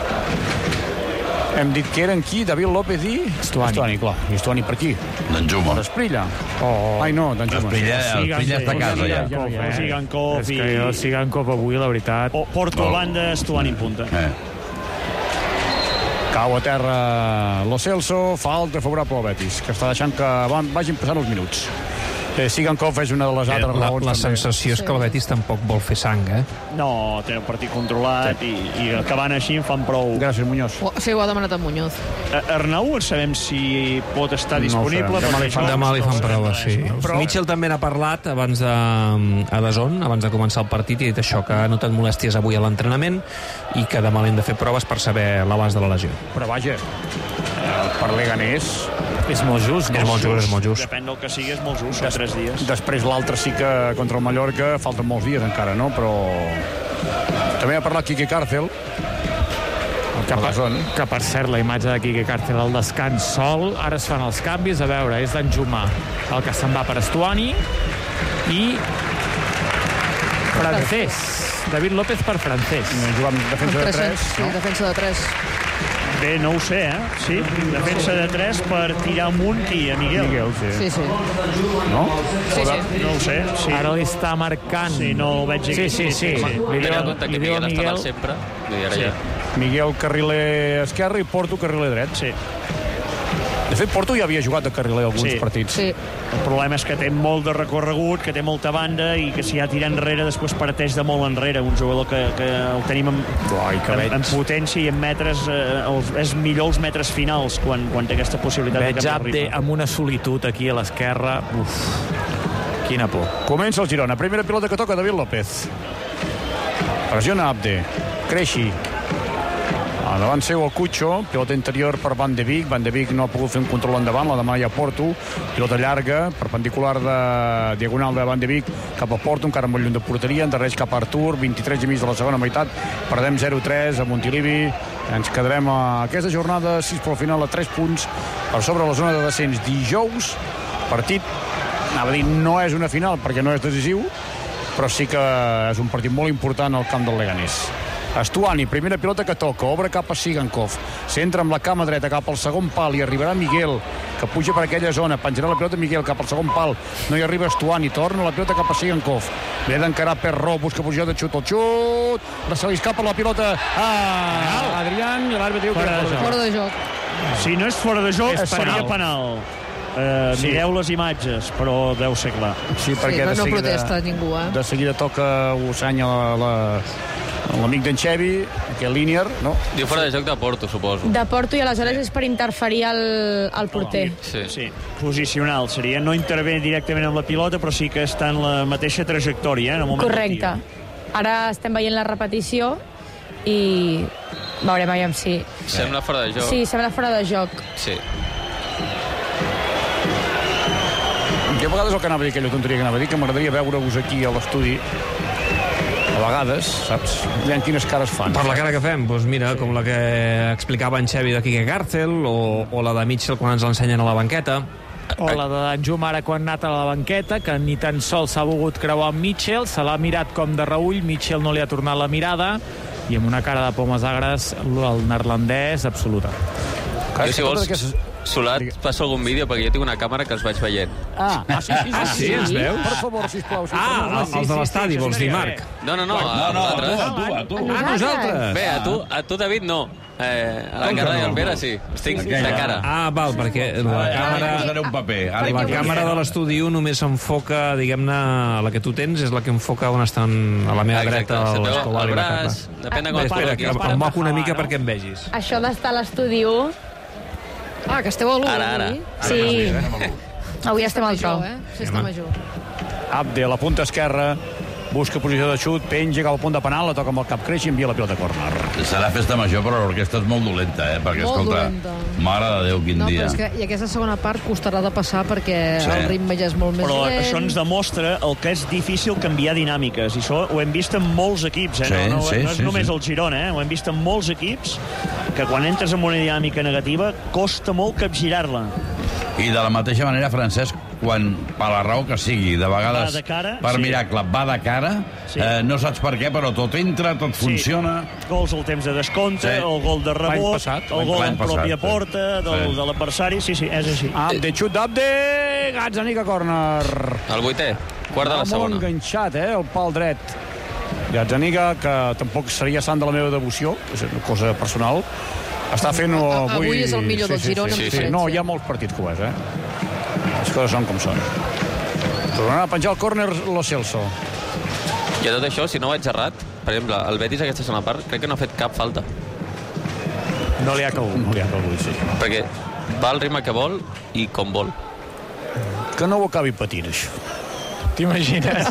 Hem dit que eren qui? David López i... Stuani. Stuani, clar. I Stuani per aquí. D'en Juma. Per Esprilla. Oh. Ai, no, d'en Juma. Esprilla, Esprilla està a casa, ja. Sigankov, eh? Sigankov És que i- jo Sigankov avui, la veritat... O Porto a banda, Stuani en punta. Eh. Cau a terra Lo Celso, falta favorable al Betis, que està deixant que van, vagin passant els minuts. Eh, Sigankov és una de les altres La, raons. la també. sensació és que el Betis tampoc vol fer sang, eh? No, té un partit controlat i, i acabant així en fan prou. Gràcies, Muñoz. O, sí, ho ha demanat en Muñoz. Eh, Arnau, sabem si pot estar No ho disponible? sé. Demà perquè li fan- això- Demà li fan no proves, sí. no? Però... Mitchell també n'ha parlat abans de, a Dazón, abans de començar el partit, i ha dit això, que ha notat molèsties avui a l'entrenament i que demà l'hem de fer proves per saber l'abast de la lesió. Però vaja, eh, per Leganés, És molt just, no? És molt just, és molt just. Depèn del que sigui, és molt just, són tres dies. després l'altre sí que contra el Mallorca falten molts dies encara, no? Però també ha parlat Quique Càrcel. Que per, Dazón. que per cert, la imatge de Quique Càrcel al descans sol, ara es fan els canvis, a veure, és d'en Jumà el que se'n va per Stuani i Francés. David López per Francés. Jugant defensa de tres tres, Sí, no? defensa de tres. Bé, no ho sé, eh? Sí, defensa de tres per tirar amunt qui? A Miguel? Miguel, sí. Sí, sí. No? Sí, sí. No ho sé, sí. Ara li està marcant. Sí, no ho veig aquí. Sí, sí, sí. Sí, sí. Li Tenint diu, en compte li que diu a Miguel estava Miguel... sempre, vull dir, ara Sí. ja. Miguel carriler esquerre i Porto carriler dret. Sí. De fet, Porto ja havia jugat de carriler alguns Sí. partits. Sí. El problema és que té molt de recorregut, que té molta banda i que si ha tirat enrere després parteix de molt enrere. Un jugador que, que el tenim en, Ai, que en, veig. en potència i en metres, eh, els, és millor els metres finals quan, quan té aquesta possibilitat Veig de canviar el Abde ritme. amb una solitud aquí a l'esquerra. Uf, quina por. Comença el Girona. Primera pilota que toca David López. Pressiona Abde. Creixi. Davant seu el Cucho, pilota interior per Van de Beek. Van de Beek no ha pogut fer un control endavant, la demà ja Porto. Pilota llarga, perpendicular de diagonal de Van de Beek cap a Porto, encara molt lluny de porteria, endarreix cap a Artur, vint-i-tres i mig de la segona meitat. Perdem zero tres a Montilivi. Ens quedarem a aquesta jornada, sis per al final, a tres punts per sobre la zona de descens. Dijous, partit, anava a dir, no és una final perquè no és decisiu, però sí que és un partit molt important al camp del Leganés. Estuani, primera pilota que toca, obre cap a Sigankov, centra amb la cama dreta cap al segon pal, i arribarà Miguel, que puja per aquella zona, penjarà la pilota Miguel cap al segon pal, no hi arriba Estuani, torna la pilota cap a Sigankov, ve d'encarar Perró, busca posició de xut, el xut, se li escapa la pilota a Adrián, i l'àrbitre diu que fora de, fora de joc. Si no és fora de joc, és seria penal. Uh, sí. Mireu les imatges, però deu ser clar. Sí, perquè sí, de no seguida, protesta ningú, eh? De seguida toca Usanya la, l'amic d'en Xevi, aquest línier, no? Diu fora de joc de Porto, suposo. De Porto, i aleshores és per interferir al, al porter. Sí. Sí, posicional seria. No intervé directament amb la pilota, però sí que està en la mateixa trajectòria, eh, en el moment. Correcte. Ara estem veient la repetició i veurem aviam si... Sembla fora de joc. Sí, sembla fora de joc. Sí. Jo a vegades el que anava a dir, aquella tonteria que anava a dir, que m'agradaria veure-vos aquí a l'estudi a vegades, saps? Veiem quines cares fan. Per la cara que fem, doncs mira, com la que explicava en Xevi de Quique Càrcel, o, o la de Mitchell quan ens l'ensenyen a la banqueta. O la de Danjum ara quan ha anat a la banqueta, que ni tan sols s'ha volgut creuar amb Mitchell, se l'ha mirat com de reull, Mitchell no li ha tornat la mirada, i amb una cara de pomes agres, el neerlandès absoluta. Jo, si vols, Solat, passo algun vídeo, perquè jo tinc una càmera que els vaig veient. Ah, ah sí, sí, ah, sí, ens veus? Per favor, sisplau. sisplau. Ah, els, els de l'estadi, vols dir, Marc? No, no, no, a No, no, a tu, nosaltres. a tu, a tu. Ah, nosaltres? Bé, a tu, a tu David, no. Eh, a la Carla i al Pere, sí. Estic de cara. Ah, val, perquè la càmera... Posaré un paper. Ara La càmera de l'estudi u només enfoca, diguem-ne, la que tu tens és la que enfoca on estan a la meva dreta Se't veu l'Escobar el i la braç, Carla. depèn de Bé, com es espera, col·loqui. que em moco una mica perquè em vegis. Això d'estar a l'estudi u... Ah, que esteu a l'u. Ara, ara. Sí. Avui estem al tro. Eh? Sí, està major. Abde a la punta esquerra, busca posició de xut, penja cap al punt de penal, la toca amb el cap creix i envia la pilota a córner. Serà festa major, però l'orquestra és molt dolenta, eh? Perquè, Molt escolta, dolenta. mare de Déu, quin No, dia. però és que i aquesta segona part costarà de passar perquè Sí. el ritme ja és molt més Però lent. això ens demostra el que és difícil canviar dinàmiques, i això ho hem vist en molts equips, eh? Sí, no, no, sí, no és sí, només sí. el Girona, eh? Ho hem vist en molts equips, que quan entres en una dinàmica negativa costa molt capgirar-la. I de la mateixa manera, Francesc, quan, per la raó que sigui, de vegades, Va de cara, per sí. miracle, va de cara, Sí. eh, no saps per què, però tot entra, tot funciona. Sí. Gols al temps de descompte, Sí. el gol de L'any rebot, passat, el gol l'any en passat, pròpia sí. porta del, Sí. de l'adversari. Sí, sí, és així. Abde, xut d'Abde, Gazzaniga, córner. El vuitè, quart de la Molt segona. enganxat, eh, el pal dret. Gazzaniga, que tampoc seria sant de la meva devoció, és una cosa personal, està fent A- avui... avui és el millor del Girona, amb sí, sí. diferència. No, hi ha molts partits que ho és, eh? Les coses són com són. Tornarà a penjar el córner Lo Celso. I a tot això, si no vaig errat, per exemple, el Betis aquesta segona part, crec que no ha fet cap falta. No li ha calgut. No li ha calgut, sí. Perquè va al ritme que vol i com vol. Que no ho acabi patint, això. T'imagines?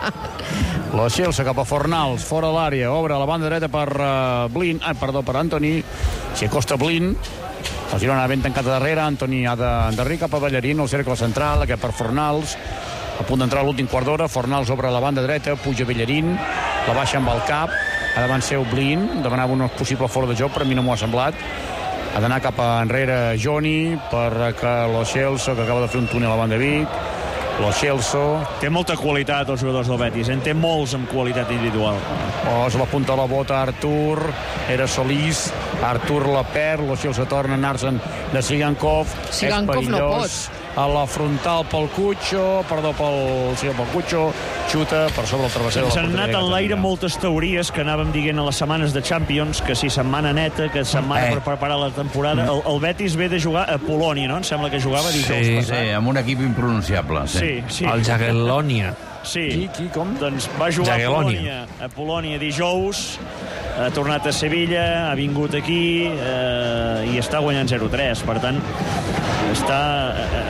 Lo Celso cap a Fornals, fora l'àrea, obre a la banda dreta per uh, Blin, ah, perdó, per Antoni, s'hi acosta Blin, el Girona ben tancat a darrere, Antoni ha d'endarrir cap a Ballarín, el cercle central, aquest per Fornals, a punt d'entrar a l'últim quart d'hora, Fornals obre a la banda dreta, puja Ballarín, la baixa amb el cap, ha davant seu Blin, demanava un possible fora de joc, però a mi no m'ho ha semblat, ha d'anar cap a enrere Joni, per que Lo Celso, que acaba de fer un túnel a la banda Vic, Lo Celso, Té molta qualitat els jugadors del Betis, en té molts amb qualitat individual. posa la punta a la bota Artur, era Solís, Artur la perd, Lo Celso torna a anar-se'n de Sigankov, Sigankov és no perillós, a la frontal pel Cucho, perdó, pel, sí, pel Cucho, xuta per sobre el travesser de la Se'ns han porteria. anat en l'aire moltes teories que anàvem dient a les setmanes de Champions, que si setmana neta, que setmana Eh. per preparar la temporada. El, el Betis ve de jugar a Polònia, no? Em sembla que jugava dijous Sí, passat. Sí, amb un equip impronunciable. Sí. Sí, sí. El Jagiellonia. Sí. Qui, qui, com? Doncs va jugar a Jagiellonia. Polònia, a Polònia dijous, ha tornat a Sevilla, ha vingut aquí eh, i està guanyant zero tres. Per tant, està eh,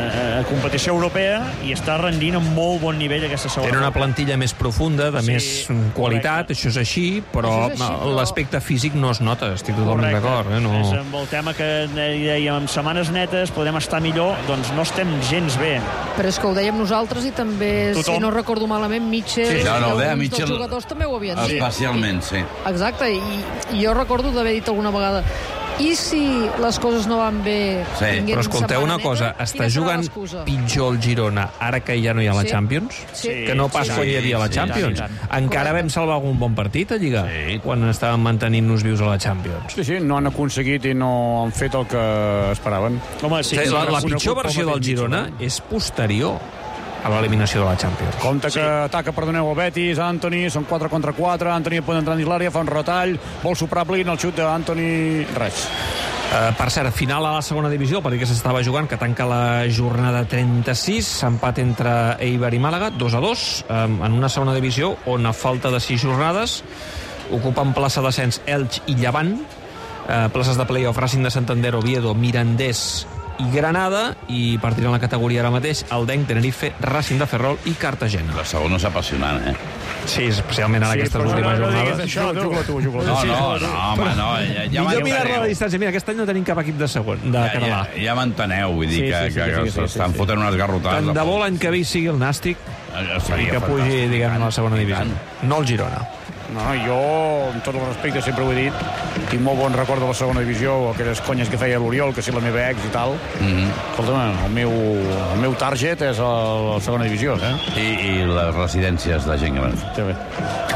competició europea i està rendint amb molt bon nivell aquesta segona. Tenen una plantilla més profunda, de sí, més qualitat, correcte. Això és així, però, és així, però... l'aspecte físic no es nota, estic totalment d'acord. Eh? No... És amb el tema que dèiem, amb setmanes netes podem estar millor, doncs no estem gens bé. Però és que ho dèiem nosaltres i també, tothom... si no recordo malament, Mitchell sí, no, no, i alguns Mitchell... dels jugadors també ho havien dit. Especialment, sí. Exacte, i, i jo recordo d'haver dit alguna vegada i si les coses no van bé sí. Però escolteu una cosa, neta, està jugant pitjor el Girona ara que ja no hi ha la sí? Champions? Sí. Que no pas sí, quan hi havia la Champions. Sí, sí. Encara Correcte. Vam salvar algun bon partit a Lliga sí. Quan estàvem mantenint-nos vius a la Champions. Sí, sí, no han aconseguit i no han fet el que esperaven. Home, sí, sí, la, la pitjor versió del Girona és posterior a l'eliminació de la Champions. Compte que sí. Ataca, perdoneu, el Betis, Antoni, són quatre contra quatre, Antoni pot entrar dins l'àrea, fa un retall, vol superar Blin, el xut d'Antoni, res. Uh, per cert, final a la segona divisió, perquè que s'estava jugant, que tanca la jornada trenta-sis, empat entre Eibar i Màlaga, dos a dos, um, en una segona divisió on a falta de sis jornades ocupen plaça d'ascens Elx i Llevant, uh, places de play-off Racing de Santander, Oviedo, Mirandés i Granada, i partint en la categoria ara mateix Aldenc, Tenerife, Racing de Ferrol i Cartagena. La segona és apassionant, eh? Sí, especialment en sí, aquestes últimes no, jornades. No, això, juga tu, juga tu. No, no, no, home, no. Ja, ja millor mirar-lo a la distància. Mira, aquest any no tenim cap equip de segon, de ja, català. Ja, ja m'enteneu, vull dir sí, que, sí, sí, que, que sí, sí, estan sí, fotent unes garrotades. Tant de bo l'any que ve sigui el Nàstic i que pugi, diguem, a la segona divisió. No el Girona. No, jo, amb tot el respecte, sempre ho he dit, tinc molt bon record de la segona divisió, aquelles conyes que feia l'Oriol, que si la meva ex i tal. Mm-hmm. Escolta'm, el meu, el meu target és la segona divisió, eh? I, i les residències de gent gran. Sí, bé.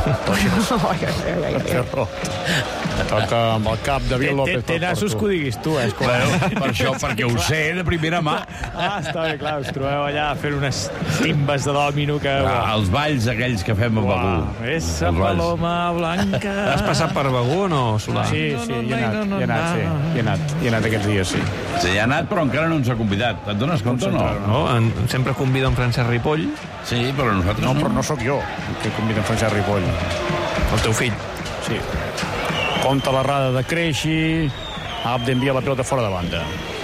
Toca amb el cap de Bill López. Té nassos que ho diguis tu, eh? Bueno, per això, perquè ho sé de primera mà. Ah, està bé, clar, us trobeu allà fent unes timbes de dòmino que... Ah, els balls aquells que fem a Begur. Esa paloma blanca... Has passat per Begur o no, Solà? Sí, sí, hi he anat, hi he anat, sí. Hi he anat, hi he anat aquests dies, sí. Sí, hi ha anat, però encara no ens ha convidat. Et dones compte o no? No, en, sempre convida en Francesc Ripoll. Sí, però nosaltres no. No, però no sóc jo que convida en Francesc Ripoll. El teu fill. Sí. Compte l'errada de Creixi. Abde envia la pilota fora de banda.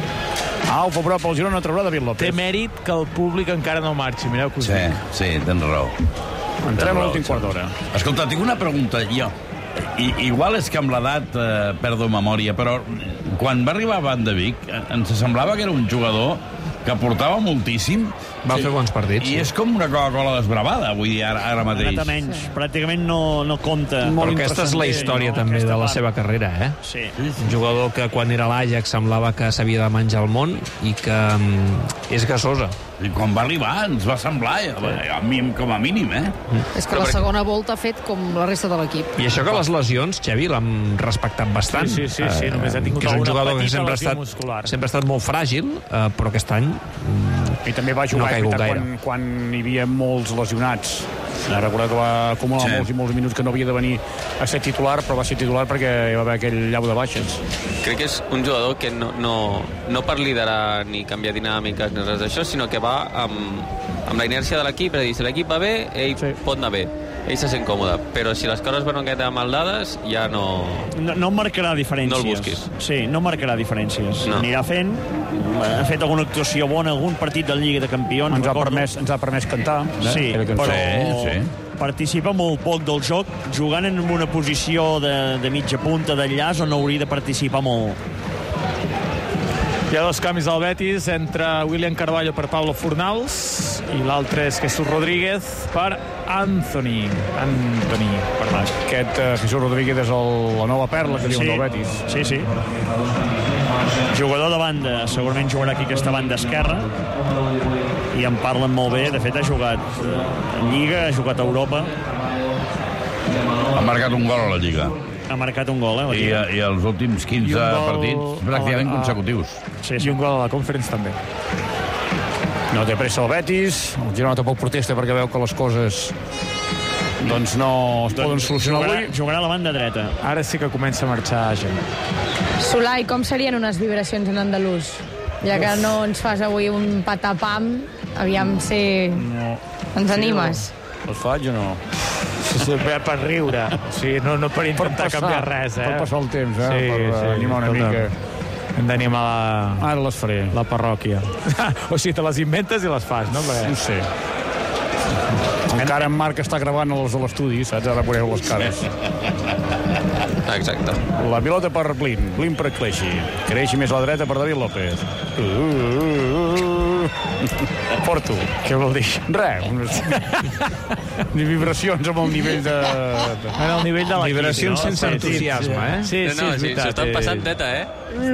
Au, fa prop el Girona, traurà David López. Té mèrit que el públic encara no marxi, mireu que us sí, dic. Sí, tens raó. Entrem a l'últim quart d'hora. Escolta, tinc una pregunta. Jo, I, igual és que amb l'edat eh, perdo memòria, però quan va arribar a Van de Vic ens semblava que era un jugador que portava moltíssim. Va fer bons partits. I sí. És com una Coca-Cola desbravada, vull dir, ara, ara mateix. Ara menys, sí. Pràcticament no, no compta. Però aquesta és la història no? també aquesta de la part. seva carrera, eh? Sí. Un jugador que quan era a l'Ajax semblava que s'havia de menjar el món i que um, és gasosa. I quan va arribar ens va semblar, a mi com a mínim, eh? Mm. És que la segona volta ha fet com la resta de l'equip. I això que les lesions, Xavi, l'han respectat bastant. Sí, sí, sí, sí uh, només ha tingut una jugador que sempre ha estat, muscular. sempre ha estat molt fràgil, uh, però aquest any i també va jugar no quan, quan hi havia molts lesionats. Recordo que va acumular sí. molts i molts minuts que no havia de venir a ser titular, però va ser titular perquè hi va haver aquell llau de baixes. Crec que és un jugador que no, no, no per liderar ni canviar dinàmiques ni res d'això, sinó que va amb, amb la inèrcia de l'equip, és a dir, si l'equip va bé, ell sí. pot anar bé. Ell se sent còmode, però si les coses van una miqueta mal dades, ja no... No, no marcarà diferències. No el busquis. Sí, no marcarà diferències. No. Anirà fent, ha fet alguna actuació bona, algun partit de Lliga de Campions. Ens ha permès, ens ha permès cantar. Eh? Sí, però sí, sí. participa molt poc del joc, jugant en una posició de, de mitja punta d'enllaç on hauria de participar molt. Hi ha dos canvis al Betis, entre William Carballo per Pablo Fornals i l'altre és Jesús Rodríguez per Anthony. Anthony, perdó. Aquest uh, Jesús Rodríguez és el, la nova perla que sí. diuen del Betis. Sí, sí. Jugador de banda, segurament jugarà aquí aquesta banda esquerra i en parlen molt bé. De fet, ha jugat en Lliga, ha jugat a Europa. Ha marcat un gol a la Lliga. Ha marcat un gol, eh? I, I els últims quinze partits pràcticament a... consecutius. Sí, sí, un gol a la Conference també. No té pressa el Betis, el Girona tampoc protesta perquè veu que les coses doncs no es poden doncs solucionar jugarà, avui. Jugarà a la banda dreta. Ara sí que comença a marxar gent. Solai, com serien unes vibracions en andalús? Ja que no ens fas avui un patapam, aviam si no. ens animes. Els faig o no? Sí, per, per riure, sí, no, no per intentar per passar, canviar res, eh? Per passar el temps, eh? Sí, per sí, animar una tota. mica. Hem d'animar la... Ara les faré. La parròquia. O sigui, te les inventes i les fas, no? Perquè... No sé. Encara en Marc està gravant els de l'estudi, saps? Ara veureu les cares. Exacte. La pilota per Blin, Blin per Cleixi. Creixi més a la dreta per David López. Uh, uh, uh. Porto. Què vol dir? Res, unes... Ni vibracions amb el nivell de... En el nivell de l'equip. Vibracions no? sense entusiasme, eh? Sí, sí, no, no, és sí, veritat. s'ho estan passant neta, eh?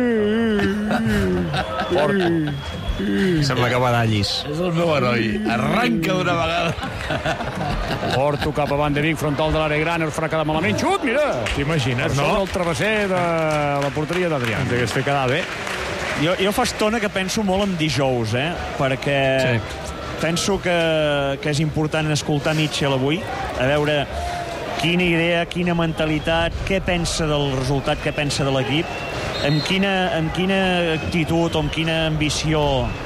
Porto. Sembla que badallis. És el meu heroi. Arranca d'una vegada. Porto cap avant de Vic, frontal de l'àrea gran, es farà quedar malament. Xut, mira! T'imagines, no? no? El travesser de la porteria d'Adrià. Ens hagués fet quedar bé. Jo, jo fa estona que penso molt en dijous, eh? Perquè sí. penso que, que és important escoltar Mitchell avui, a veure quina idea, quina mentalitat, què pensa del resultat, què pensa de l'equip, amb quina, amb quina actitud o amb quina ambició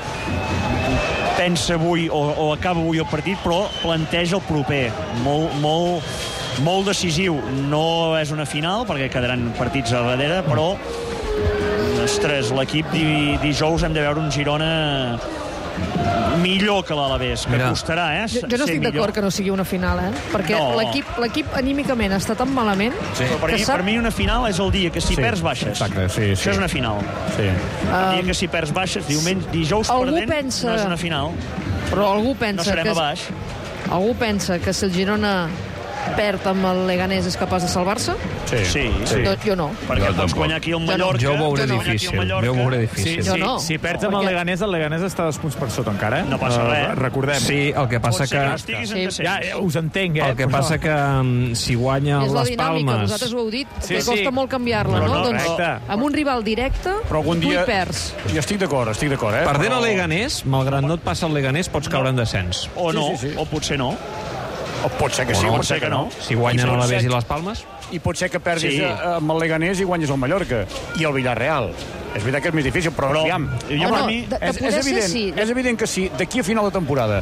pensa avui o, o acaba avui el partit, però planteja el proper. Molt, molt, molt decisiu. No és una final, perquè quedaran partits a darrere, però ostres, l'equip di, dijous hem de veure un Girona millor que l'Alavés, que Mira. costarà, eh? Jo, jo no estic d'acord que no sigui una final, eh? Perquè no. l'equip anímicament està tan malament... Sí. Però per, mi, sap... per mi una final és el dia que si sí. perds baixes. Exacte, sí, sí. Això és una final. Sí. El dia um, que si perds baixes, diumenge, dijous perdent, pensa... no és una final. Però algú pensa no serem que... a baix. Algú pensa que si el Girona perd amb el Leganés és capaç de salvar-se? Sí. sí, sí. Doncs jo no. Perquè jo pots guanyar aquí el Mallorca. Jo ho veuré no. difícil. Jo ho veuré difícil. Sí, jo no. Si perds amb el Leganés, el Leganés està dos punts per sota encara. No passa res. Uh, recordem. Sí, el que passa que... que sí. Ja, ja us entenc, eh? El que passa que um, si guanya les Palmes... És la dinàmica, vosaltres ho heu dit, sí, que costa sí. molt canviar-la, no? no? Doncs amb un rival directe, però algun dia... tu hi perds. Jo estic d'acord, estic d'acord, eh? Perdent el Leganés, malgrat no et passa el Leganés, pots caure en descens. O no, sí, sí, sí. o potser no. O pot ser que sí, o no, pot ser que no. Si guanyen a l'Alavés i les Palmes... I pot ser que perdis sí. amb el Leganés i guanyes el Mallorca. I el Villarreal. És veritat que és més difícil, però... però aviam, jo per no, mi... de, de és, és, evident, sí. és evident que si d'aquí a final de temporada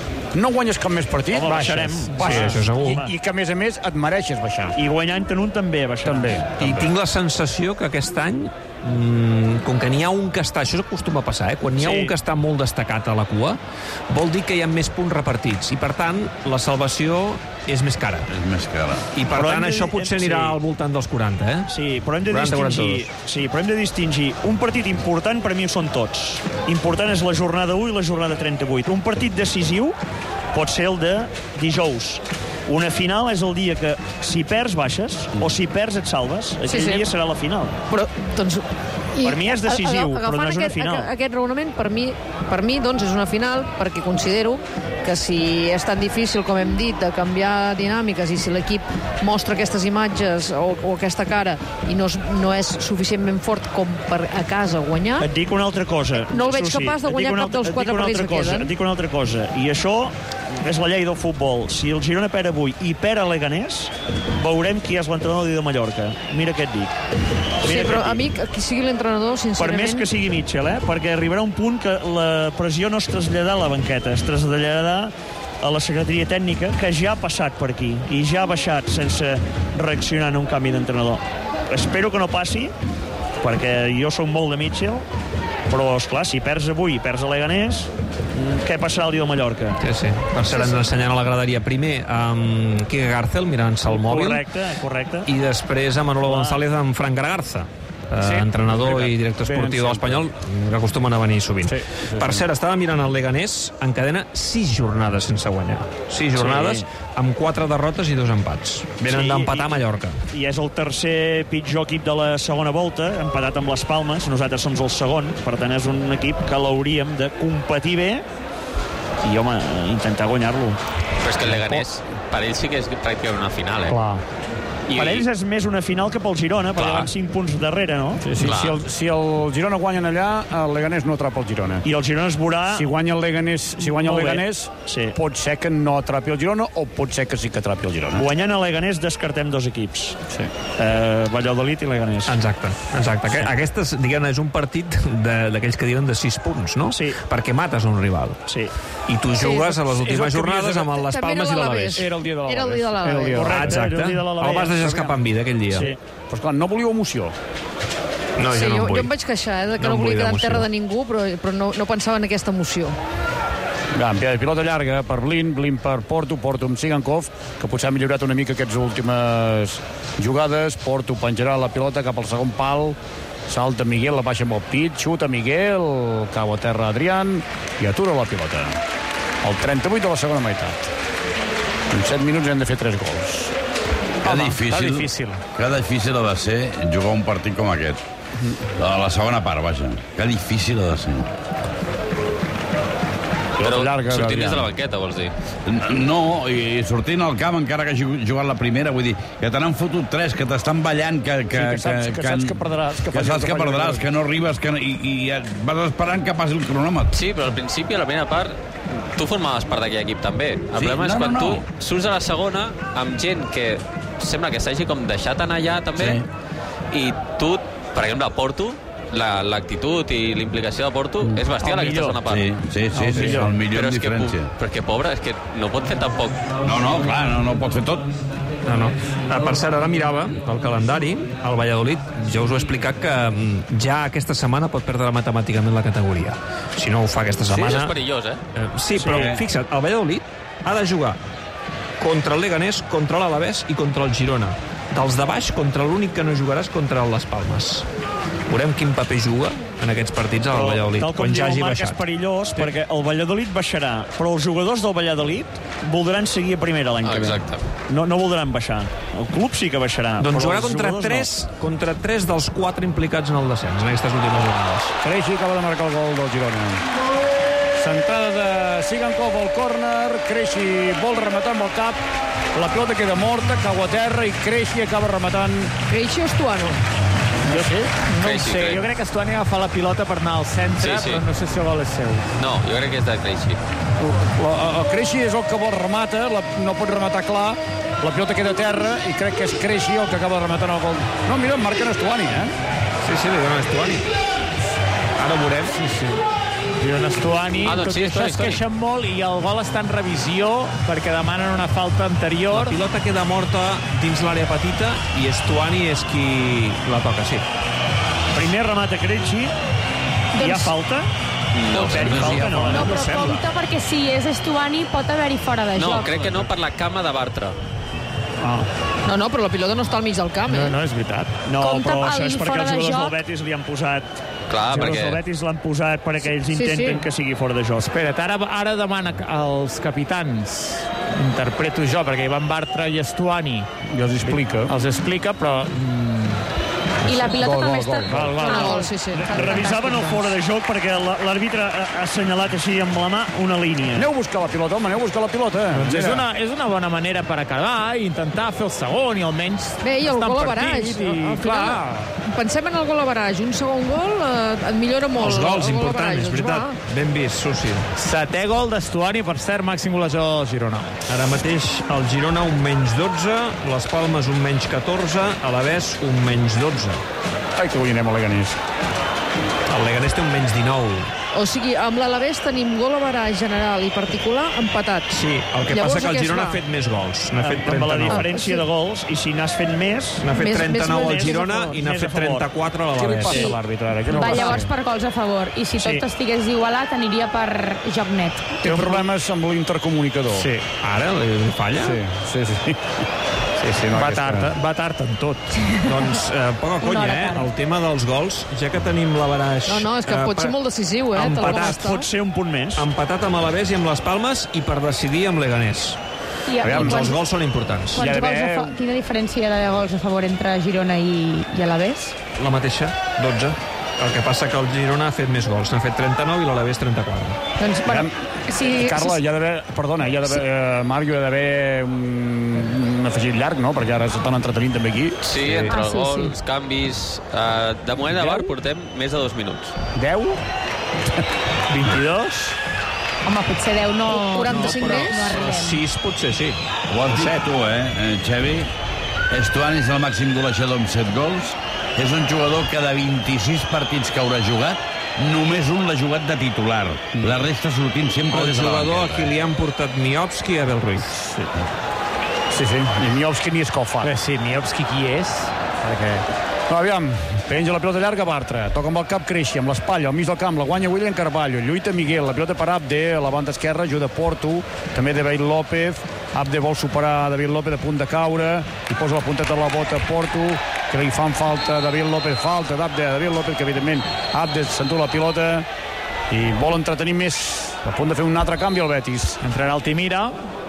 no guanyes cap més partit, Home, baixarem. Sí, això segur. I, I que, a més a més, et mereixes baixar. I guanyant-en un també baixarà. També. I tinc la sensació que aquest any, mmm, com que n'hi ha un que està... Això acostuma a passar, eh? Quan n'hi ha sí. un que està molt destacat a la cua, vol dir que hi ha més punts repartits. I, per tant, la salvació és més cara. És més cara. I, per però tant, de, això potser anirà sí. al voltant dels quaranta, eh? Sí, però hem de distingir... Sí, però hem de distingir... Un partit important, per mi, són tots. Important és la jornada u i la jornada trenta-vuit. Un partit decisiu pot ser el de dijous. Una final és el dia que si perds baixes o si perds et salves. Aquell sí, sí. dia serà la final. Però, doncs... I per mi és decisiu, a, a, però no és una aquest, final. Aquest, aquest raonament, per mi, per mi, doncs, és una final, perquè considero que si és tan difícil, com hem dit, de canviar dinàmiques, i si l'equip mostra aquestes imatges o, o aquesta cara i no és, no és suficientment fort com per a casa guanyar... Et dic una altra cosa. No el veig Susi, capaç de guanyar cap dels quatre partits que queden. Et dic una altra cosa, i això és la llei del futbol. Si el Girona perd avui i perd a Leganés, veurem qui és l'entrenador de Mallorca. Mira què et dic. Mira sí, però a mi, qui sigui l'entrenador, sincerament... Per més que sigui Mitchell, eh? Perquè arribarà un punt que la pressió no es traslladarà a la banqueta, es traslladarà a la secretaria tècnica, que ja ha passat per aquí i ja ha baixat sense reaccionar en un canvi d'entrenador. Espero que no passi, perquè jo soc molt de Mitchell, però, esclar, si perds avui i perds a Leganés, què passarà el dia del Mallorca? Sí, sí. Per cert, ens ensenyant a la graderia primer amb Quique Garcel mirant-se el mòbil. Correcte, correcte. I després a Manolo González amb Fran Gargarza. Sí, uh, entrenador i director esportiu de l'Espanyol, que acostumen a venir sovint. Sí, sí, sí. Per cert, estava mirant el Leganés, encadena sis jornades sense guanyar. Sis jornades, sí. amb quatre derrotes i dos empats. Venen sí, d'empatar a Mallorca. I és el tercer pitjor equip de la segona volta, empatat amb les Palmes. Nosaltres som el segon, per tant és un equip que l'hauríem de competir bé i, home, intentar guanyar-lo. Però és que el Leganés, per ell sí que és pràcticament una final, eh? Clar. I... Per ells és més una final que pel Girona, perquè van cinc punts darrere, no? Sí, sí. Si, el, si el Girona guanyen allà, el Leganés no atrapa el Girona. I el Girona es veurà... Si guanya el Leganés, si guanya el Leganés sí. pot ser que no atrapi el Girona o pot ser que sí que atrapi el Girona. Guanyant el Leganés descartem dos equips. Sí. Eh, Valladolid i Leganés. Exacte, exacte. Sí. Aquestes, diguem, és un partit d'aquells que diuen de sis punts, no? Sí. Perquè mates un rival. Sí. I tu jugues sí. a les últimes jornades amb les Palmes i l'Alavés. Era el dia de l'Alavés. Era el dia de l'Alavés. Exacte. El vas deixar escapar en vida aquell dia. Sí. Però, esclar, no volíeu emoció. No, sí, jo no jo, em vull. jo em vaig queixar, eh, que No no, em volia vull quedar en d'emoció. terra de ningú, però, però no, no pensava en aquesta emoció. Gambia de pilota llarga per Blin, Blin per Porto, Porto amb Sigankov, que potser ha millorat una mica aquestes últimes jugades. Porto penjarà la pilota cap al segon pal, salta Miguel, la baixa amb el pit, xuta Miguel, cau a terra Adrián i atura la pilota. El trenta-vuit de la segona meitat. En set minuts hem de fer tres gols. Que Home, difícil, està difícil. Que difícil ha de ser jugar un partit com aquest. A la segona part, vaja. Que difícil ha de ser. Però llarga, sortint des de la Adrián. banqueta, vols dir? No, i sortint al camp, encara que hagi jugat la primera, vull dir, que te n'han fotut tres, que t'estan ballant, que, que, Sí, que saps- que saps que perdràs, que que, facis saps que que facis perdràs, gols. que no arribes, que, no- i, i vas esperant que passi el cronòmetre. Sí, però al principi, a la primera part, tu formaves part d'aquell equip també. El Sí, problema és no, quan no, no. tu surts a la segona amb gent que sembla que s'hagi com deixat anar allà també, i tu, per exemple, a Porto, la- l'actitud i l'implicació de Porto és bestial El aquesta millor. segona part. Sí, sí, sí, sí, el millor Però en és que, diferència. però és que, pobre, és que no pot fer tampoc. No, no, clar, no, no pot fer tot. No, no. Ah, per cert, ara mirava el calendari, el Valladolid, ja us ho he explicat que mm, ja aquesta setmana pot perdre matemàticament la categoria. Si no ho fa aquesta Sí, setmana... això és perillós, eh? Eh, sí, però Sí. fixa't, el Valladolid ha de jugar contra el Leganés, contra l'Alavés i contra el Girona. Dels de baix, contra l'únic que no jugaràs contra el Les Palmes. Veurem quin paper juga en aquests partits al Valladolid, tal com quan diu ja el hagi Marc, és baixat. perillós, sí. perquè el Valladolid baixarà, però els jugadors del Valladolid voldran seguir a primera l'any que ve. Exacte. No, no voldran baixar. El club sí que baixarà. Doncs però jugarà els contra jugadors tres, contra tres dels quatre implicats en el descens, en aquestes últimes jornades. Creixi acaba de marcar el gol del Girona. Centrada de Sigankov al córner, Creixi vol rematar amb el cap, la pilota queda morta, cau a terra i Creixi acaba rematant. Creixi o Estuano? Jo sé, no Sí, ho sí, sé. crec. Jo crec que Estuani agafa la pilota per anar al centre, Sí, sí. però no sé si el gol és seu. No, jo crec que és de Creixi. La, el Creixi és el que vol remata, la, no pot rematar clar, la pilota queda a terra i crec que és Creixi el que acaba rematant el gol. No, mira, marquen Estuani, eh? Sí, sí, li dona Estuani. Ara ho veurem. Sí, sí. I en Estuani, Ah, doncs tot sí, i això Estuani, es queixen molt i el gol està en revisió perquè demanen una falta anterior. La pilota queda morta dins l'àrea petita i Estuani és qui la toca, sí. Primer remata Creixi, hi ha Doncs- falta? No, Haver-hi no, falta, no, No, no, però sembla. compte perquè si és Estuani pot haver-hi fora de no, joc. crec que no per la cama de Bartra. Ah, No, no, però la pilota no està al mig del camp, No, eh? no, és veritat. no, Compte però pel això és perquè fora els de jugadors joc. del Betis li han posat... Clar, Els jugadors perquè... del Betis l'han posat perquè ells Sí, intenten sí. que sigui fora de joc. Espera't, ara, ara demana als capitans, interpreto jo, perquè Ivan Bartra i Estuani I els explica. els explica, però I la pilota Gol, també gol, està... gol. Val, val, Dona val. gol, sí, sí. Revisaven el fora de joc perquè la- l'àrbitre ha ha assenyalat així amb la mà una línia. Aneu a buscar la pilota, home, aneu a buscar la pilota. doncs és Mira. una, és una bona manera per acabar i intentar fer el segon i almenys Bé, i el estar en gol a partit baraix. I, Al clar, final, pensem en el gol a baraix. Un segon gol eh, et millora molt. Els gols, el gol a important, baraix. és Doncs veritat. va. Ben vist, Susi. setè gol d'Estuani, per cert, màxim golejador del Girona. Ara mateix el Girona un menys dotze, les Palmes un menys catorze, Alavés un menys dotze. Ai, que avui anem a Leganés. El Leganés té un menys dinou. O sigui, amb l'Alavés tenim gol a baraix general i particular empatat. Sí, el que Llavors, passa que el a què es Girona va? ha fet més gols. N'ha fet Amb, amb la trenta-nou. diferència de gols, i si n'has fet més... N'ha fet Més- trenta-nou més al més Girona a favor, i n'ha més fet a favor. trenta-quatre a Què li l'Alavés. passa Sí. a l'àrbitre ara? Què no Va passa? llavors per gols a favor. I si tot Sí. estigués igualat, aniria per joc net. Té problemes amb l'intercomunicador. Sí, Ara li falla? Sí, sí, sí. Sí, sí, no, va aquesta- tard, va tard en tot. Doncs eh, poca Una conya, hora eh? tard. El tema dels gols, ja que tenim l'Avaraix... No, no, és que pot ser molt decisiu, eh? tal com empatat, està. Pot ser un punt més. Empatat amb Alavés i amb les Palmes i per decidir amb Leganés. I, Aviam, i Doncs els quants, gols són importants. Hi ha quants gols d'haver- a fa... Quina diferència hi ha de gols a favor entre Girona i, i Alavés? La mateixa, dotze. El que passa que el Girona ha fet més gols. N'ha fet trenta-nou i l'Alavés trenta-quatre. Doncs, bueno, Aviam, si, Carla, si, hi ha d'haver... Perdona, hi ha d'haver... Eh, Mario, hi ha d'haver un, un afegit llarg, no? Perquè ara s'estan entretenint també aquí. Sí, entre Ah, els sí, gols, sí. canvis... Uh, de moment a Bar portem més de dos minuts. deu? vint-i-dos. home, potser deu no... quaranta-cinc no, més? No arribem. sis potser sí. Ho has dit tu, eh, eh, Xavi? Estuani és el màxim golejador amb set gols. És un jugador que de vint-i-sis partits que haurà jugat, només un l'ha jugat de titular. La resta sortint sempre El des de la jugador a banqueta. qui li han portat Miovski i Abel Ruiz. Sí, sí. I Miovski ni escalfat. Bé, sí, Miovski qui és? Perquè Aviam, penja la pilota llarga Bartra, toca amb el cap Creixi, amb l'espatlla, al mig del camp, la guanya William Carvalho, lluita Miguel, la pilota per Abde, a la banda esquerra, ajuda Porto, també David López, Abde vol superar David López a punt de caure, i posa la punteta de la bota a Porto, que li fan falta David López, falta d'Abde a David López, que evidentment Abde s'endú la pilota, i vol entretenir més, a punt de fer un altre canvi al Betis. Entrarà Altimira,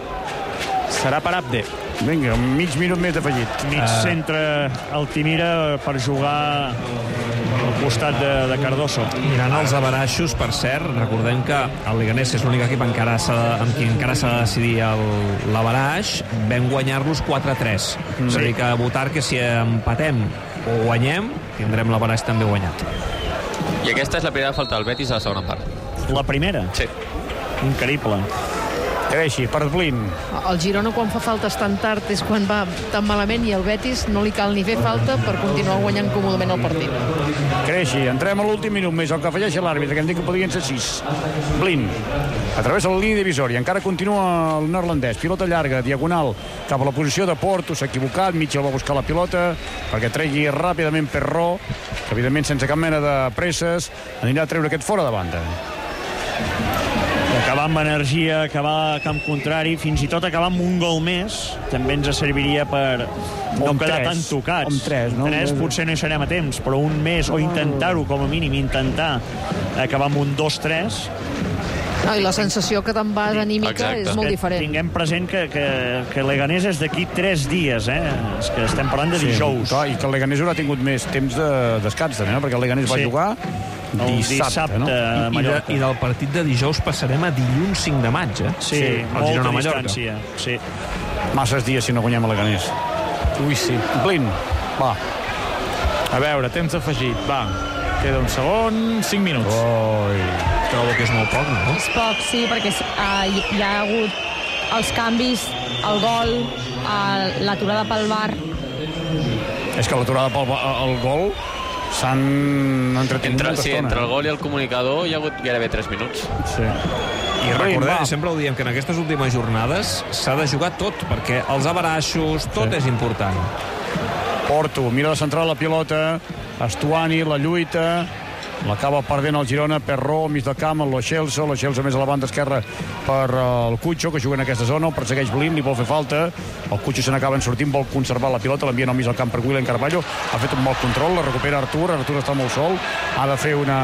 serà per Abde. Vinga, un mig minut més d'afegit. Mig uh... centre Altimira per jugar al costat de, de Cardoso. Mirant els averaixos, per cert, recordem que el Leganés és l'únic equip encara amb qui encara s'ha de decidir l'averaix. Vam guanyar-los quatre a tres. Mm. És a dir, que votar que si empatem o guanyem, tindrem l'averaix també guanyat. I aquesta és la primera falta del Betis a la segona part. La primera? Sí. Increïble. Creixi, per Blin. El Girona, quan fa faltes tan tard, és quan va tan malament, i el Betis no li cal ni fer falta per continuar guanyant còmodament el partit. Creixi, entrem a l'últim minut més, el que afegeix l'àrbitre, que em dic que podrien ser sis. Blin, a través de la línia divisòria, encara continua el neerlandès, pilota llarga, diagonal, cap a la posició de Porto, s'ha equivocat, Mitchell va buscar la pilota, perquè tregui ràpidament Perró, que evidentment sense cap mena de presses, anirà a treure aquest fora de banda. Acabar amb energia, acabar a camp contrari, fins i tot acabar amb un gol més, també ens serviria per no quedar tan tocats. Amb tres, no? Tres potser no hi serem a temps, però un més, o intentar-ho com a mínim, intentar acabar amb un dos tres. No, i la sensació que te'n vas anímica Exacte. És molt diferent. Tinguem present que, que, que Leganés és d'aquí tres dies, eh? És que estem parlant de dijous. Sí, clar, i que el Leganés haurà tingut més temps de descans, també, no? Perquè el Leganés sí. va jugar dissabte, dissabte no? I, i, de, I del partit de dijous passarem a dilluns cinc de maig, eh? Sí, sí molta distància. Sí. Masses dies si no guanyem a Leganés. Ui, sí. Blin, va. A veure, temps afegit, va. Queda un segon, cinc minuts. Oi. Trobo que és molt poc, no? És poc, sí, perquè uh, hi, hi ha hagut els canvis, el gol, uh, l'aturada pel V A R. És que l'aturada pel el gol s'han entretingut entre, molta sí, estona. Entre el gol i el comunicador hi ha hagut gairebé tres minuts. Sí. I recordem, sempre ho diem, que en aquestes últimes jornades s'ha de jugar tot, perquè els averaixos, tot sí. és important. Porto, mira de centrar la pilota, Estuani, la lluita, l'acaba perdent el Girona, Perró, mig del camp, el Lo Celso, Lo Celso més a la banda esquerra per el Cucho, que juga en aquesta zona, el persegueix Blin, li vol fer falta, el Cucho se n'acaba sortint, vol conservar la pilota, l'envien al mig del camp per William Carvalho, ha fet un bon control, la recupera Artur, Artur està molt sol, ha de fer una...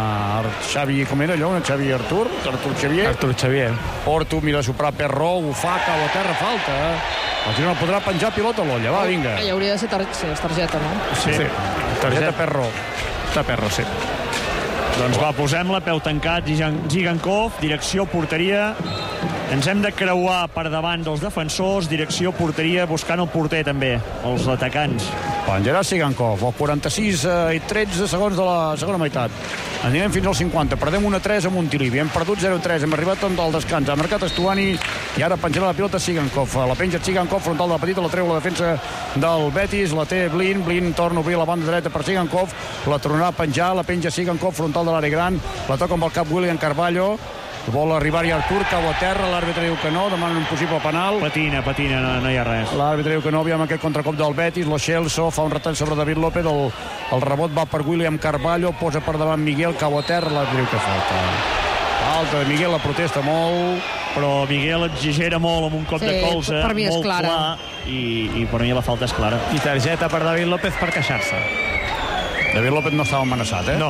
Xavi, com era allò? Una Xavi Artur? Artur Xavier? Artur Xavier. Porto, mira de soprar Perró, ho fa, cau a terra, falta, el Girona podrà penjar pilota a l'olla, va, vinga. Hi hauria de ser tar sí, targeta, no? Sí, sí. targeta Perró. De Perró, sí. Doncs va, posem-la, peu tancat, Zigankov, direcció porteria. Ens hem de creuar per davant dels defensors, direcció porteria, buscant el porter també, els atacants. Penjarà Zigankov, el quaranta-sis i tretze segons de la segona meitat. Anirem fins al cinquanta, perdem un a tres a Montilivi, hem perdut zero a tres, hem arribat al descans, ha marcat Estuani i ara penjarà la pilota Zigankov. La penja Zigankov, frontal de la petita, la treu la defensa del Betis, la té Blin, Blin torna a obrir la banda dreta per Zigankov, la tornarà a penjar, la penja Zigankov, frontal de l'àrea gran, la toca amb el cap William Carvalho, vol arribar-hi Artur, cau a terra, l'àrbitre diu que no, demanen un possible penal. Patina, patina, no, no hi ha res. L'àrbitre diu que no, aviam aquest contracop del Betis, Lo Celso fa un retall sobre David López, el, el rebot va per William Carvalho, posa per davant Miguel, cau a terra, l'àrbitre diu que falta. Falta de Miguel, la protesta molt. Però Miguel exigera molt amb un cop sí, de colze, per mi és molt clara. clar, i, i per mi la falta és clara. I targeta per David López per queixar-se. David López no estava amenaçat, eh? No.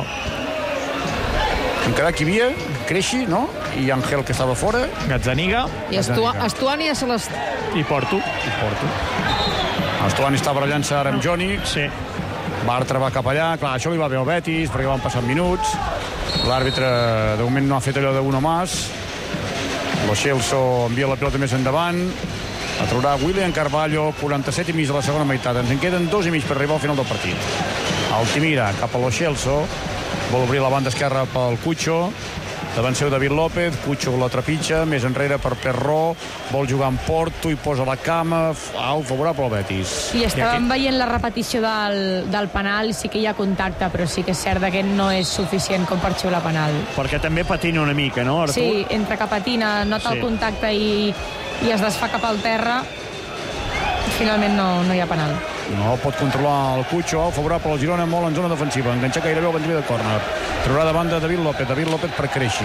Encara qui hi havia, Creixi, no? I Ángel, que estava fora. Gazzaniga. I Estua Estuani a Celest... I Porto. I Porto. Estuani està barallant-se ara amb Johnny. Sí. Bartra va cap allà. Clar, això li va bé al Betis, perquè van passar minuts. L'àrbitre, de moment, no ha fet allò d'uno más. Lo Celso envia la pilota més endavant. La traurà William Carvalho, quaranta-set i mig de la segona meitat. Ens en queden dos i mig per arribar al final del partit. Altimira cap a Lo Celso. Vol obrir la banda esquerra pel Cucho. Davant seu David López, Cucho la trepitja, més enrere per Perró, vol jugar amb Porto i posa la cama, au, favorable al Betis. I estàvem veient la repetició del, del penal, sí que hi ha contacte, però sí que és cert que no és suficient com per xiular penal. Perquè també patina una mica, no, Artur? Sí, entre que patina, nota sí. el contacte i, i es desfà cap al terra, finalment no, no hi ha penal. no pot controlar el Cucho, favorable al Girona, molt en zona defensiva, enganxa gairebé el Benjamí de córner, traurà de banda David López, David López per Creixi,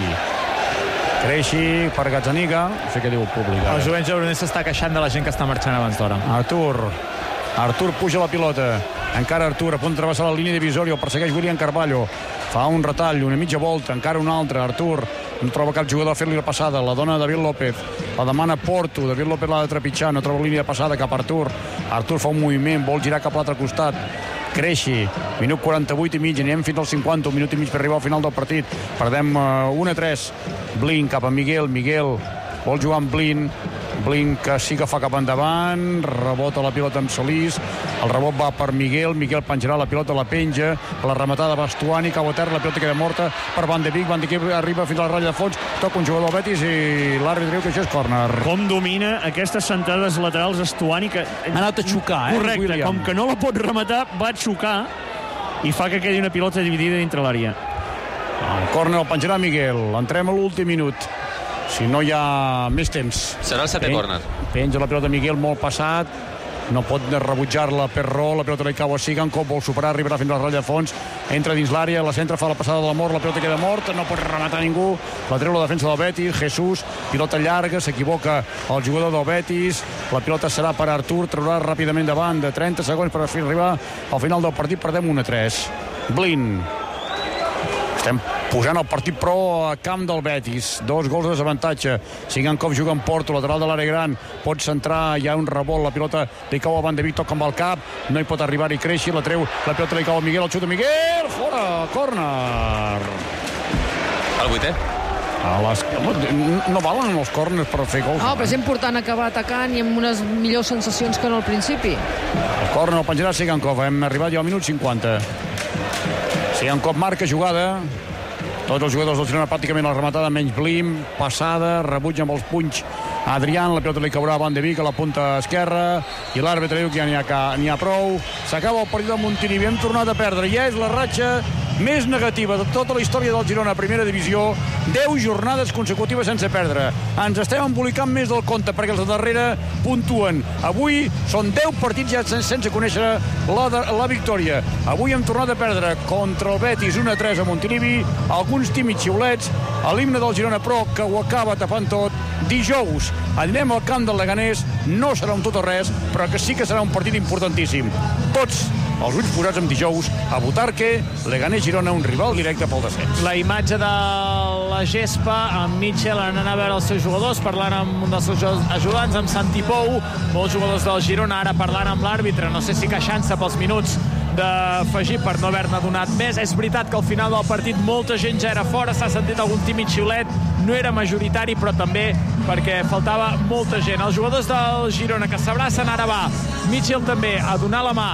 Creixi per Gazzaniga, no sé què diu el públic. El jovent gironès s'està queixant de la gent que està marxant abans d'hora. Artur, Artur puja la pilota, encara Artur, a punt de travessar la línia divisòria, el persegueix William Carvalho, fa un retall, una mitja volta, encara un altre, Artur, no troba cap jugador a fer-li la passada, la dona David López, la demana Porto, David López l'ha de trepitjar, no troba línia de passada cap a Artur, Artur fa un moviment, vol girar cap a l'altre costat, Creixi, minut quaranta-vuit i mig, anem fins al cinquanta, un minut i mig per arribar al final del partit, perdem uh, un a tres, Blin cap a Miguel, Miguel vol jugar amb Blin, Blin que sí que fa cap endavant, rebota la pilota amb Solís, el rebot va per Miguel, Miguel penjarà la pilota, la penja, la rematada va Estuani, cau a terra, la pilota queda morta per Van de Beek, Van de Beek arriba fins a la ratlla de fons, toca un jugador del Betis i l'àrbitre diu que això és córner. Com domina aquestes centrades laterals Estuani, que ha anat a xocar, eh? Correcte, William. Com que no la pot rematar, va a xocar i fa que quedi una pilota dividida dintre l'àrea. El córner el penjarà Miguel, entrem a l'últim minut. Si no hi ha més temps. Serà el setè Pen córner. Penja la pilota Miguel, molt passat. No pot rebutjar-la Perró. La pilota li cau a Sigankov, vol superar, arribarà fins a la ratlla de fons. Entra dins l'àrea, la centra, fa la passada de la mort, la pilota queda morta, no pot rematar ningú. La treu la defensa del Betis, Jesús, pilota llarga, s'equivoca el jugador del Betis. La pilota serà per Artur, traurà ràpidament davant de trenta segons per arribar al final del partit, perdem un a tres. Blin. Estem posant el partit pro a camp del Betis. Dos gols de desavantatge. Sigankov juga en Porto, lateral de l'àrea gran. Pot centrar, hi ha un rebot, la pilota li cau a Van de Beek, toca amb el cap. No hi pot arribar-hi Creixi, la treu, la pilota li cau a Miguel, el xut de Miguel, fora, córner. El vuitè. A les... No valen els córners per fer gols. No, però és important acabar atacant i amb unes millors sensacions que no al principi. El córner el penjarà Sigankov. Hem arribat ja al minut cinquanta. Sigankov marca jugada. Tots els jugadors del Girona pràcticament a la rematada, menys Blim, passada, rebutja amb els punys Adrián, la pilota li caurà a Van de Beek a la punta esquerra i l'àrbitre diu que ja n'hi ha, n'hi ha prou. S'acaba el partit del Montilivi, hem tornat a perdre, ja és la ratxa més negativa de tota la història del Girona a primera divisió, deu jornades consecutives sense perdre. Ens estem embolicant més del compte perquè els de darrere puntuen. Avui són deu partits ja sense conèixer la, de, la victòria. Avui hem tornat a perdre contra el Betis un a tres a Montilivi, alguns tímids xiulets, a l'himne del Girona però que ho acaba tapant tot. Dijous anem al camp del Leganés, no serà un tot o res, però que sí que serà un partit importantíssim. Tots els ulls posats amb dijous a Butarque, Leganés-Girona, un rival directe pel descens. La imatge de la gespa, amb Mitchell anant a veure els seus jugadors, parlant amb un dels seus ajudants, amb Santi Pou, molts jugadors del Girona, ara parlant amb l'àrbitre, no sé si queixant-se pels minuts d'afegir per no haver-ne donat més. És veritat que al final del partit molta gent ja era fora, s'ha sentit algun tímid xiulet, no era majoritari, però també perquè faltava molta gent. Els jugadors del Girona que s'abracen, ara va Mitchell també a donar la mà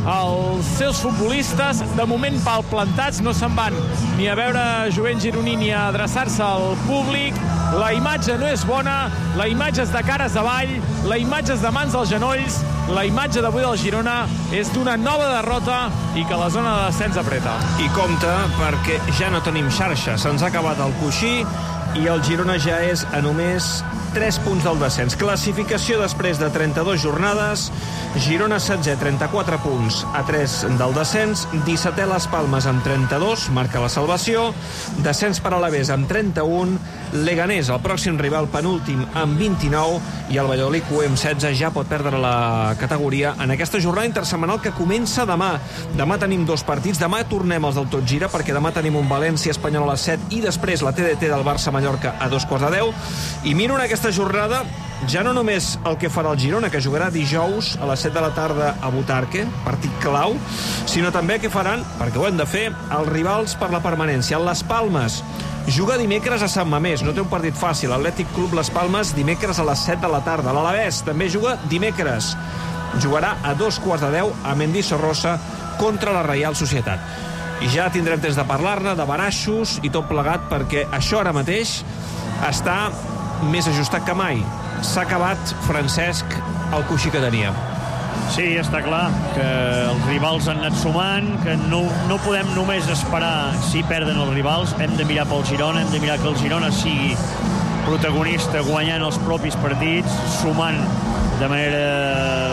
als seus futbolistes, de moment pal plantats, no se'n van ni a veure jovent gironí ni a adreçar-se al públic. La imatge no és bona, la imatge és de cares avall, la imatge és de mans als genolls, la imatge d'avui del Girona és d'una nova derrota i que la zona de descens apreta. I compte, perquè ja no tenim xarxa, se'ns ha acabat el coixí i el Girona ja és a només tres punts del descens. Classificació després de trenta-dues jornades, Girona setzè, trenta-quatre punts a tres del descens, dissetè Las Palmes amb trenta-dos, marca la salvació, descens per Alavés amb trenta-un, Leganés, el pròxim rival penúltim, amb vint-i-nou, i el Valladolid Q amb setze ja pot perdre la categoria en aquesta jornada intersetmanal que comença demà. Demà tenim dos partits, demà tornem els del Tot Gira, perquè demà tenim un València-Espanyol a les set i després la T D T del Barça-Mallorca a dos quarts de deu. I miro en aquesta jornada ja no només el que farà el Girona, que jugarà dijous a les set de la tarda a Butarque, partit clau, sinó també què faran, perquè ho hem de fer, els rivals per la permanència. El Las Palmes juga dimecres a Sant Mamés, no té un partit fàcil. Atlètic Club Las Palmes dimecres a les set de la tarda. L'Alavés també juga dimecres, jugarà a dos quarts de deu a Mendizorroza contra la Reial Societat. I ja tindrem temps de parlar-ne, de baraixos i tot plegat, perquè això ara mateix està més ajustat que mai. S'ha acabat, Francesc, el coixí que tenia. Sí, està clar que els rivals han anat sumant, que no, no podem només esperar si perden els rivals, hem de mirar pel Girona, hem de mirar que el Girona sigui protagonista guanyant els propis partits, sumant de manera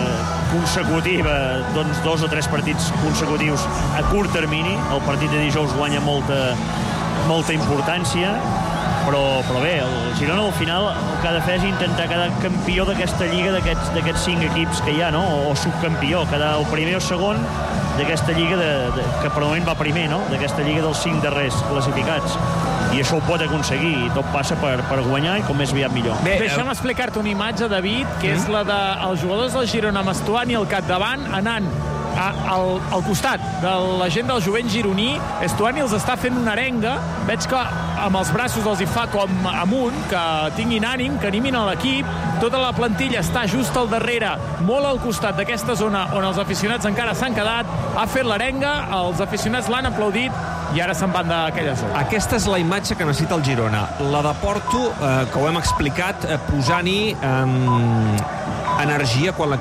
consecutiva, doncs dos o tres partits consecutius a curt termini. El partit de dijous guanya molta, molta importància, però, però bé, el Girona al final el que ha de fer és intentar quedar campió d'aquesta lliga, d'aquests cinc equips que hi ha, no? O subcampió, quedar el primer o segon d'aquesta lliga de, de, que per moment va primer, no? D'aquesta lliga dels cinc darrers classificats. I això ho pot aconseguir, i tot passa per, per guanyar, i com més aviat millor. Bé, deixa'm eh... explicar-te una imatge, David, que mm. és la dels jugadors del Girona amb Estuani al capdavant, anant a, al, al costat de la gent del jovent gironí. Estuani els està fent una arenga, veig que amb els braços els hi fa com amunt, que tinguin ànim, que animin a l'equip. Tota la plantilla està just al darrere, molt al costat d'aquesta zona on els aficionats encara s'han quedat. Ha fet l'arenga, els aficionats l'han aplaudit i ara se'n van d'aquella zona. Aquesta és la imatge que necessita el Girona. La de Porto, eh, que ho hem explicat, eh, posant-hi eh, energia quan